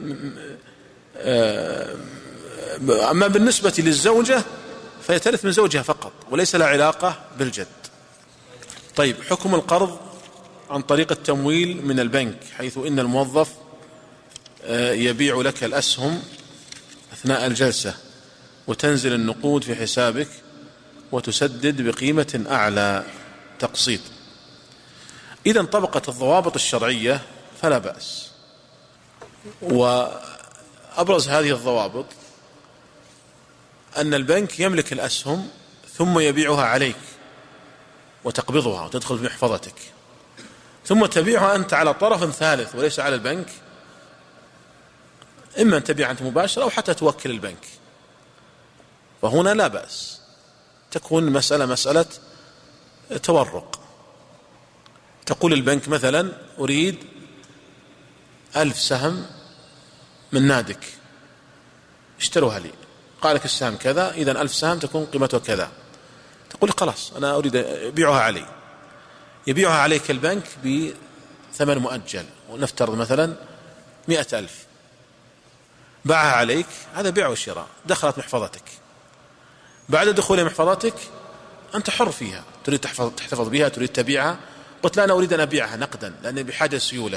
أما بالنسبة للزوجة فهي ترث من زوجها فقط وليس لها علاقة بالجد. طيب حكم القرض عن طريق التمويل من البنك، حيث إن الموظف يبيع لك الأسهم أثناء الجلسة وتنزل النقود في حسابك وتسدد بقيمة أعلى تقسيط. إذا انطبقت الضوابط الشرعية فلا بأس. وأبرز هذه الضوابط أن البنك يملك الأسهم ثم يبيعها عليك وتقبضها وتدخل في محفظتك، ثم تبيعها أنت على طرف ثالث وليس على البنك، إما أن تبيع أنت مباشرة أو حتى توكل البنك، وهنا لا بأس، تكون مسألة تورق. تقول البنك مثلا: أريد 1000 سهم من نادك، اشتروها لي. قال لك السهم كذا، إذن 1000 سهم تكون قيمتها كذا. تقول: خلاص أنا أريد أبيعها علي. يبيعها عليك البنك بثمن مؤجل، ونفترض مثلا 100,000، باعها عليك، هذا بيع وشراء، دخلت محفظتك. بعد دخول محفظتك أنت حر فيها، تريد تحتفظ بها، تريد تبيعها. قلت: لا، أنا أريد أن أبيعها نقدا لأني بحاجة سيولة.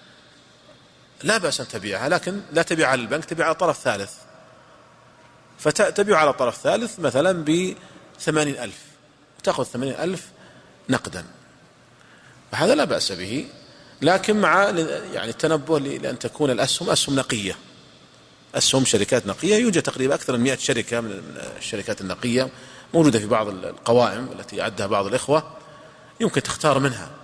لا بأس أن تبيعها، لكن لا تبيع على البنك، تبيع على طرف ثالث. فتبيع على طرف ثالث مثلا ب80,000 وتأخذ 80,000 نقدا، فهذا لا بأس به، لكن مع يعني التنبه لأن تكون الأسهم أسهم نقية، أسهم شركات نقية. يوجد تقريبا أكثر من 100 شركة من الشركات النقية موجودة في بعض القوائم التي أعدها بعض الإخوة، يمكن تختار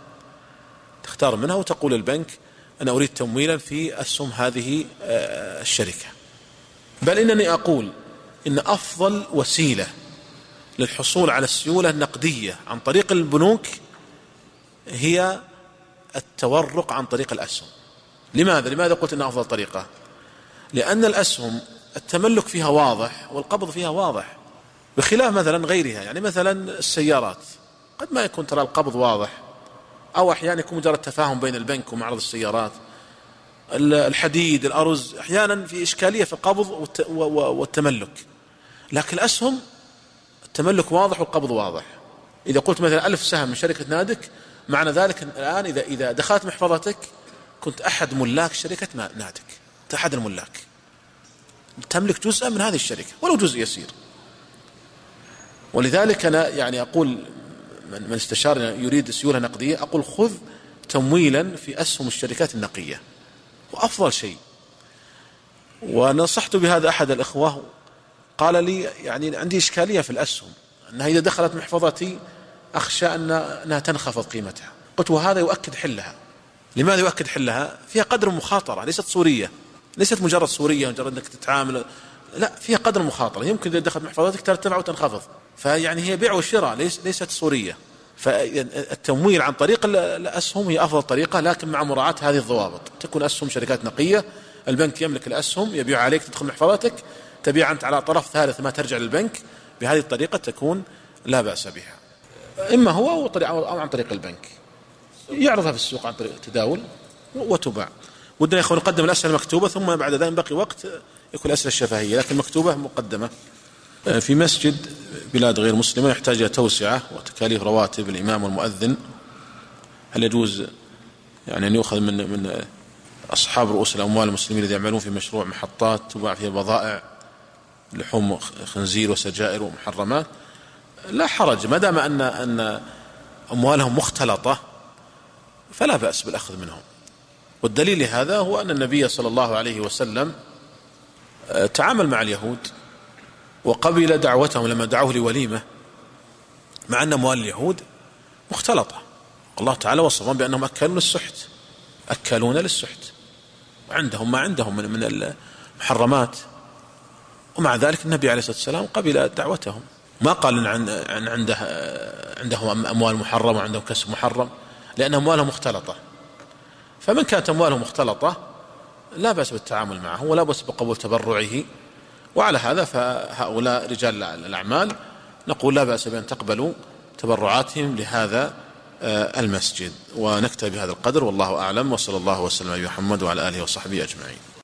منها وتقول البنك: أنا أريد تمويلا في أسهم هذه الشركة. بل إنني أقول إن أفضل وسيلة للحصول على السيولة النقدية عن طريق البنوك هي التورق عن طريق الأسهم. لماذا قلت إنها أفضل طريقة؟ لأن الأسهم التملك فيها واضح والقبض فيها واضح، بخلاف مثلا غيرها. يعني مثلا السيارات قد ما يكون ترى القبض واضح، أو أحيانا يكون مجرد تفاهم بين البنك ومعرض السيارات. الحديد، الأرز، أحيانا في إشكالية في القبض والتملك، لكن الأسهم التملك واضح والقبض واضح. إذا قلت مثلا 1000 سهم من شركة نادك، معنى ذلك الآن إذا دخلت محفظتك كنت أحد ملاك شركة نادك، أحد الملاك، تملك جزءا من هذه الشركة ولو جزء يسير. ولذلك أنا يعني أقول من استشار يريد سيولة نقدية، أقول خذ تمويلا في أسهم الشركات النقية، وأفضل شيء. ونصحت بهذا أحد الإخوة، قال لي: يعني عندي إشكالية في الأسهم، أنها إذا دخلت محفظتي أخشى أنها تنخفض قيمتها. قلت: وهذا يؤكد حلها. لماذا يؤكد حلها؟ فيها قدر مخاطرة، ليست صورية، ليست مجرد صورية مجرد أنك تتعامل، لا، فيها قدر مخاطرة، يمكن إذا دخلت محفظتك ترتفع وتنخفض. فيعني هي بيع وشراء، ليست صورية. فالتمويل عن طريق الأسهم هي أفضل طريقة، لكن مع مراعاة هذه الضوابط. تكون أسهم شركات نقية، البنك يملك الأسهم، يبيع عليك، تدخل محفظتك، تبيع أنت على طرف ثالث ما ترجع للبنك. بهذه الطريقة تكون لا بأس بها، إما هو أو عن طريق البنك، يعرضها في السوق عن طريق التداول وتباع. ودنا يا أخوان نقدم الأسئلة مكتوبة، ثم بعد ذلك بقي وقت يكون الأسئلة الشفهية، لكن مكتوبة مقدمة. في مسجد بلاد غير مسلمة يحتاج إلى توسعة وتكاليف رواتب الإمام والمؤذن، هل يجوز يعني أن يؤخذ من أصحاب رؤوس الأموال المسلمين الذين يعملون في مشروع محطات تباع فيها بضائع لحوم خنزير وسجائر ومحرمات، لا حرج ما دام أن أموالهم مختلطة فلا بأس بالأخذ منهم. والدليل لهذا هو أن النبي صلى الله عليه وسلم تعامل مع اليهود وقبل دعوتهم لما دعوه لوليمة، مع أن أموال اليهود مختلطة. الله تعالى وصفهم بأنهم أكلون للسحت وعندهم ما عندهم من المحرمات، ومع ذلك النبي عليه الصلاة والسلام قبل دعوتهم، ما قال عن عندهم أموال محرمة وعندهم كسب محرم، لأن أموالهم مختلطة. فمن كانت أموالهم مختلطة لا بأس بالتعامل معه ولا بأس بقبول تبرعه. وعلى هذا فهؤلاء رجال الأعمال نقول لا بأس بأن تقبلوا تبرعاتهم لهذا المسجد. ونكتفي بهذا القدر والله أعلم، وصلى الله وسلم على محمد وعلى آله وصحبه أجمعين.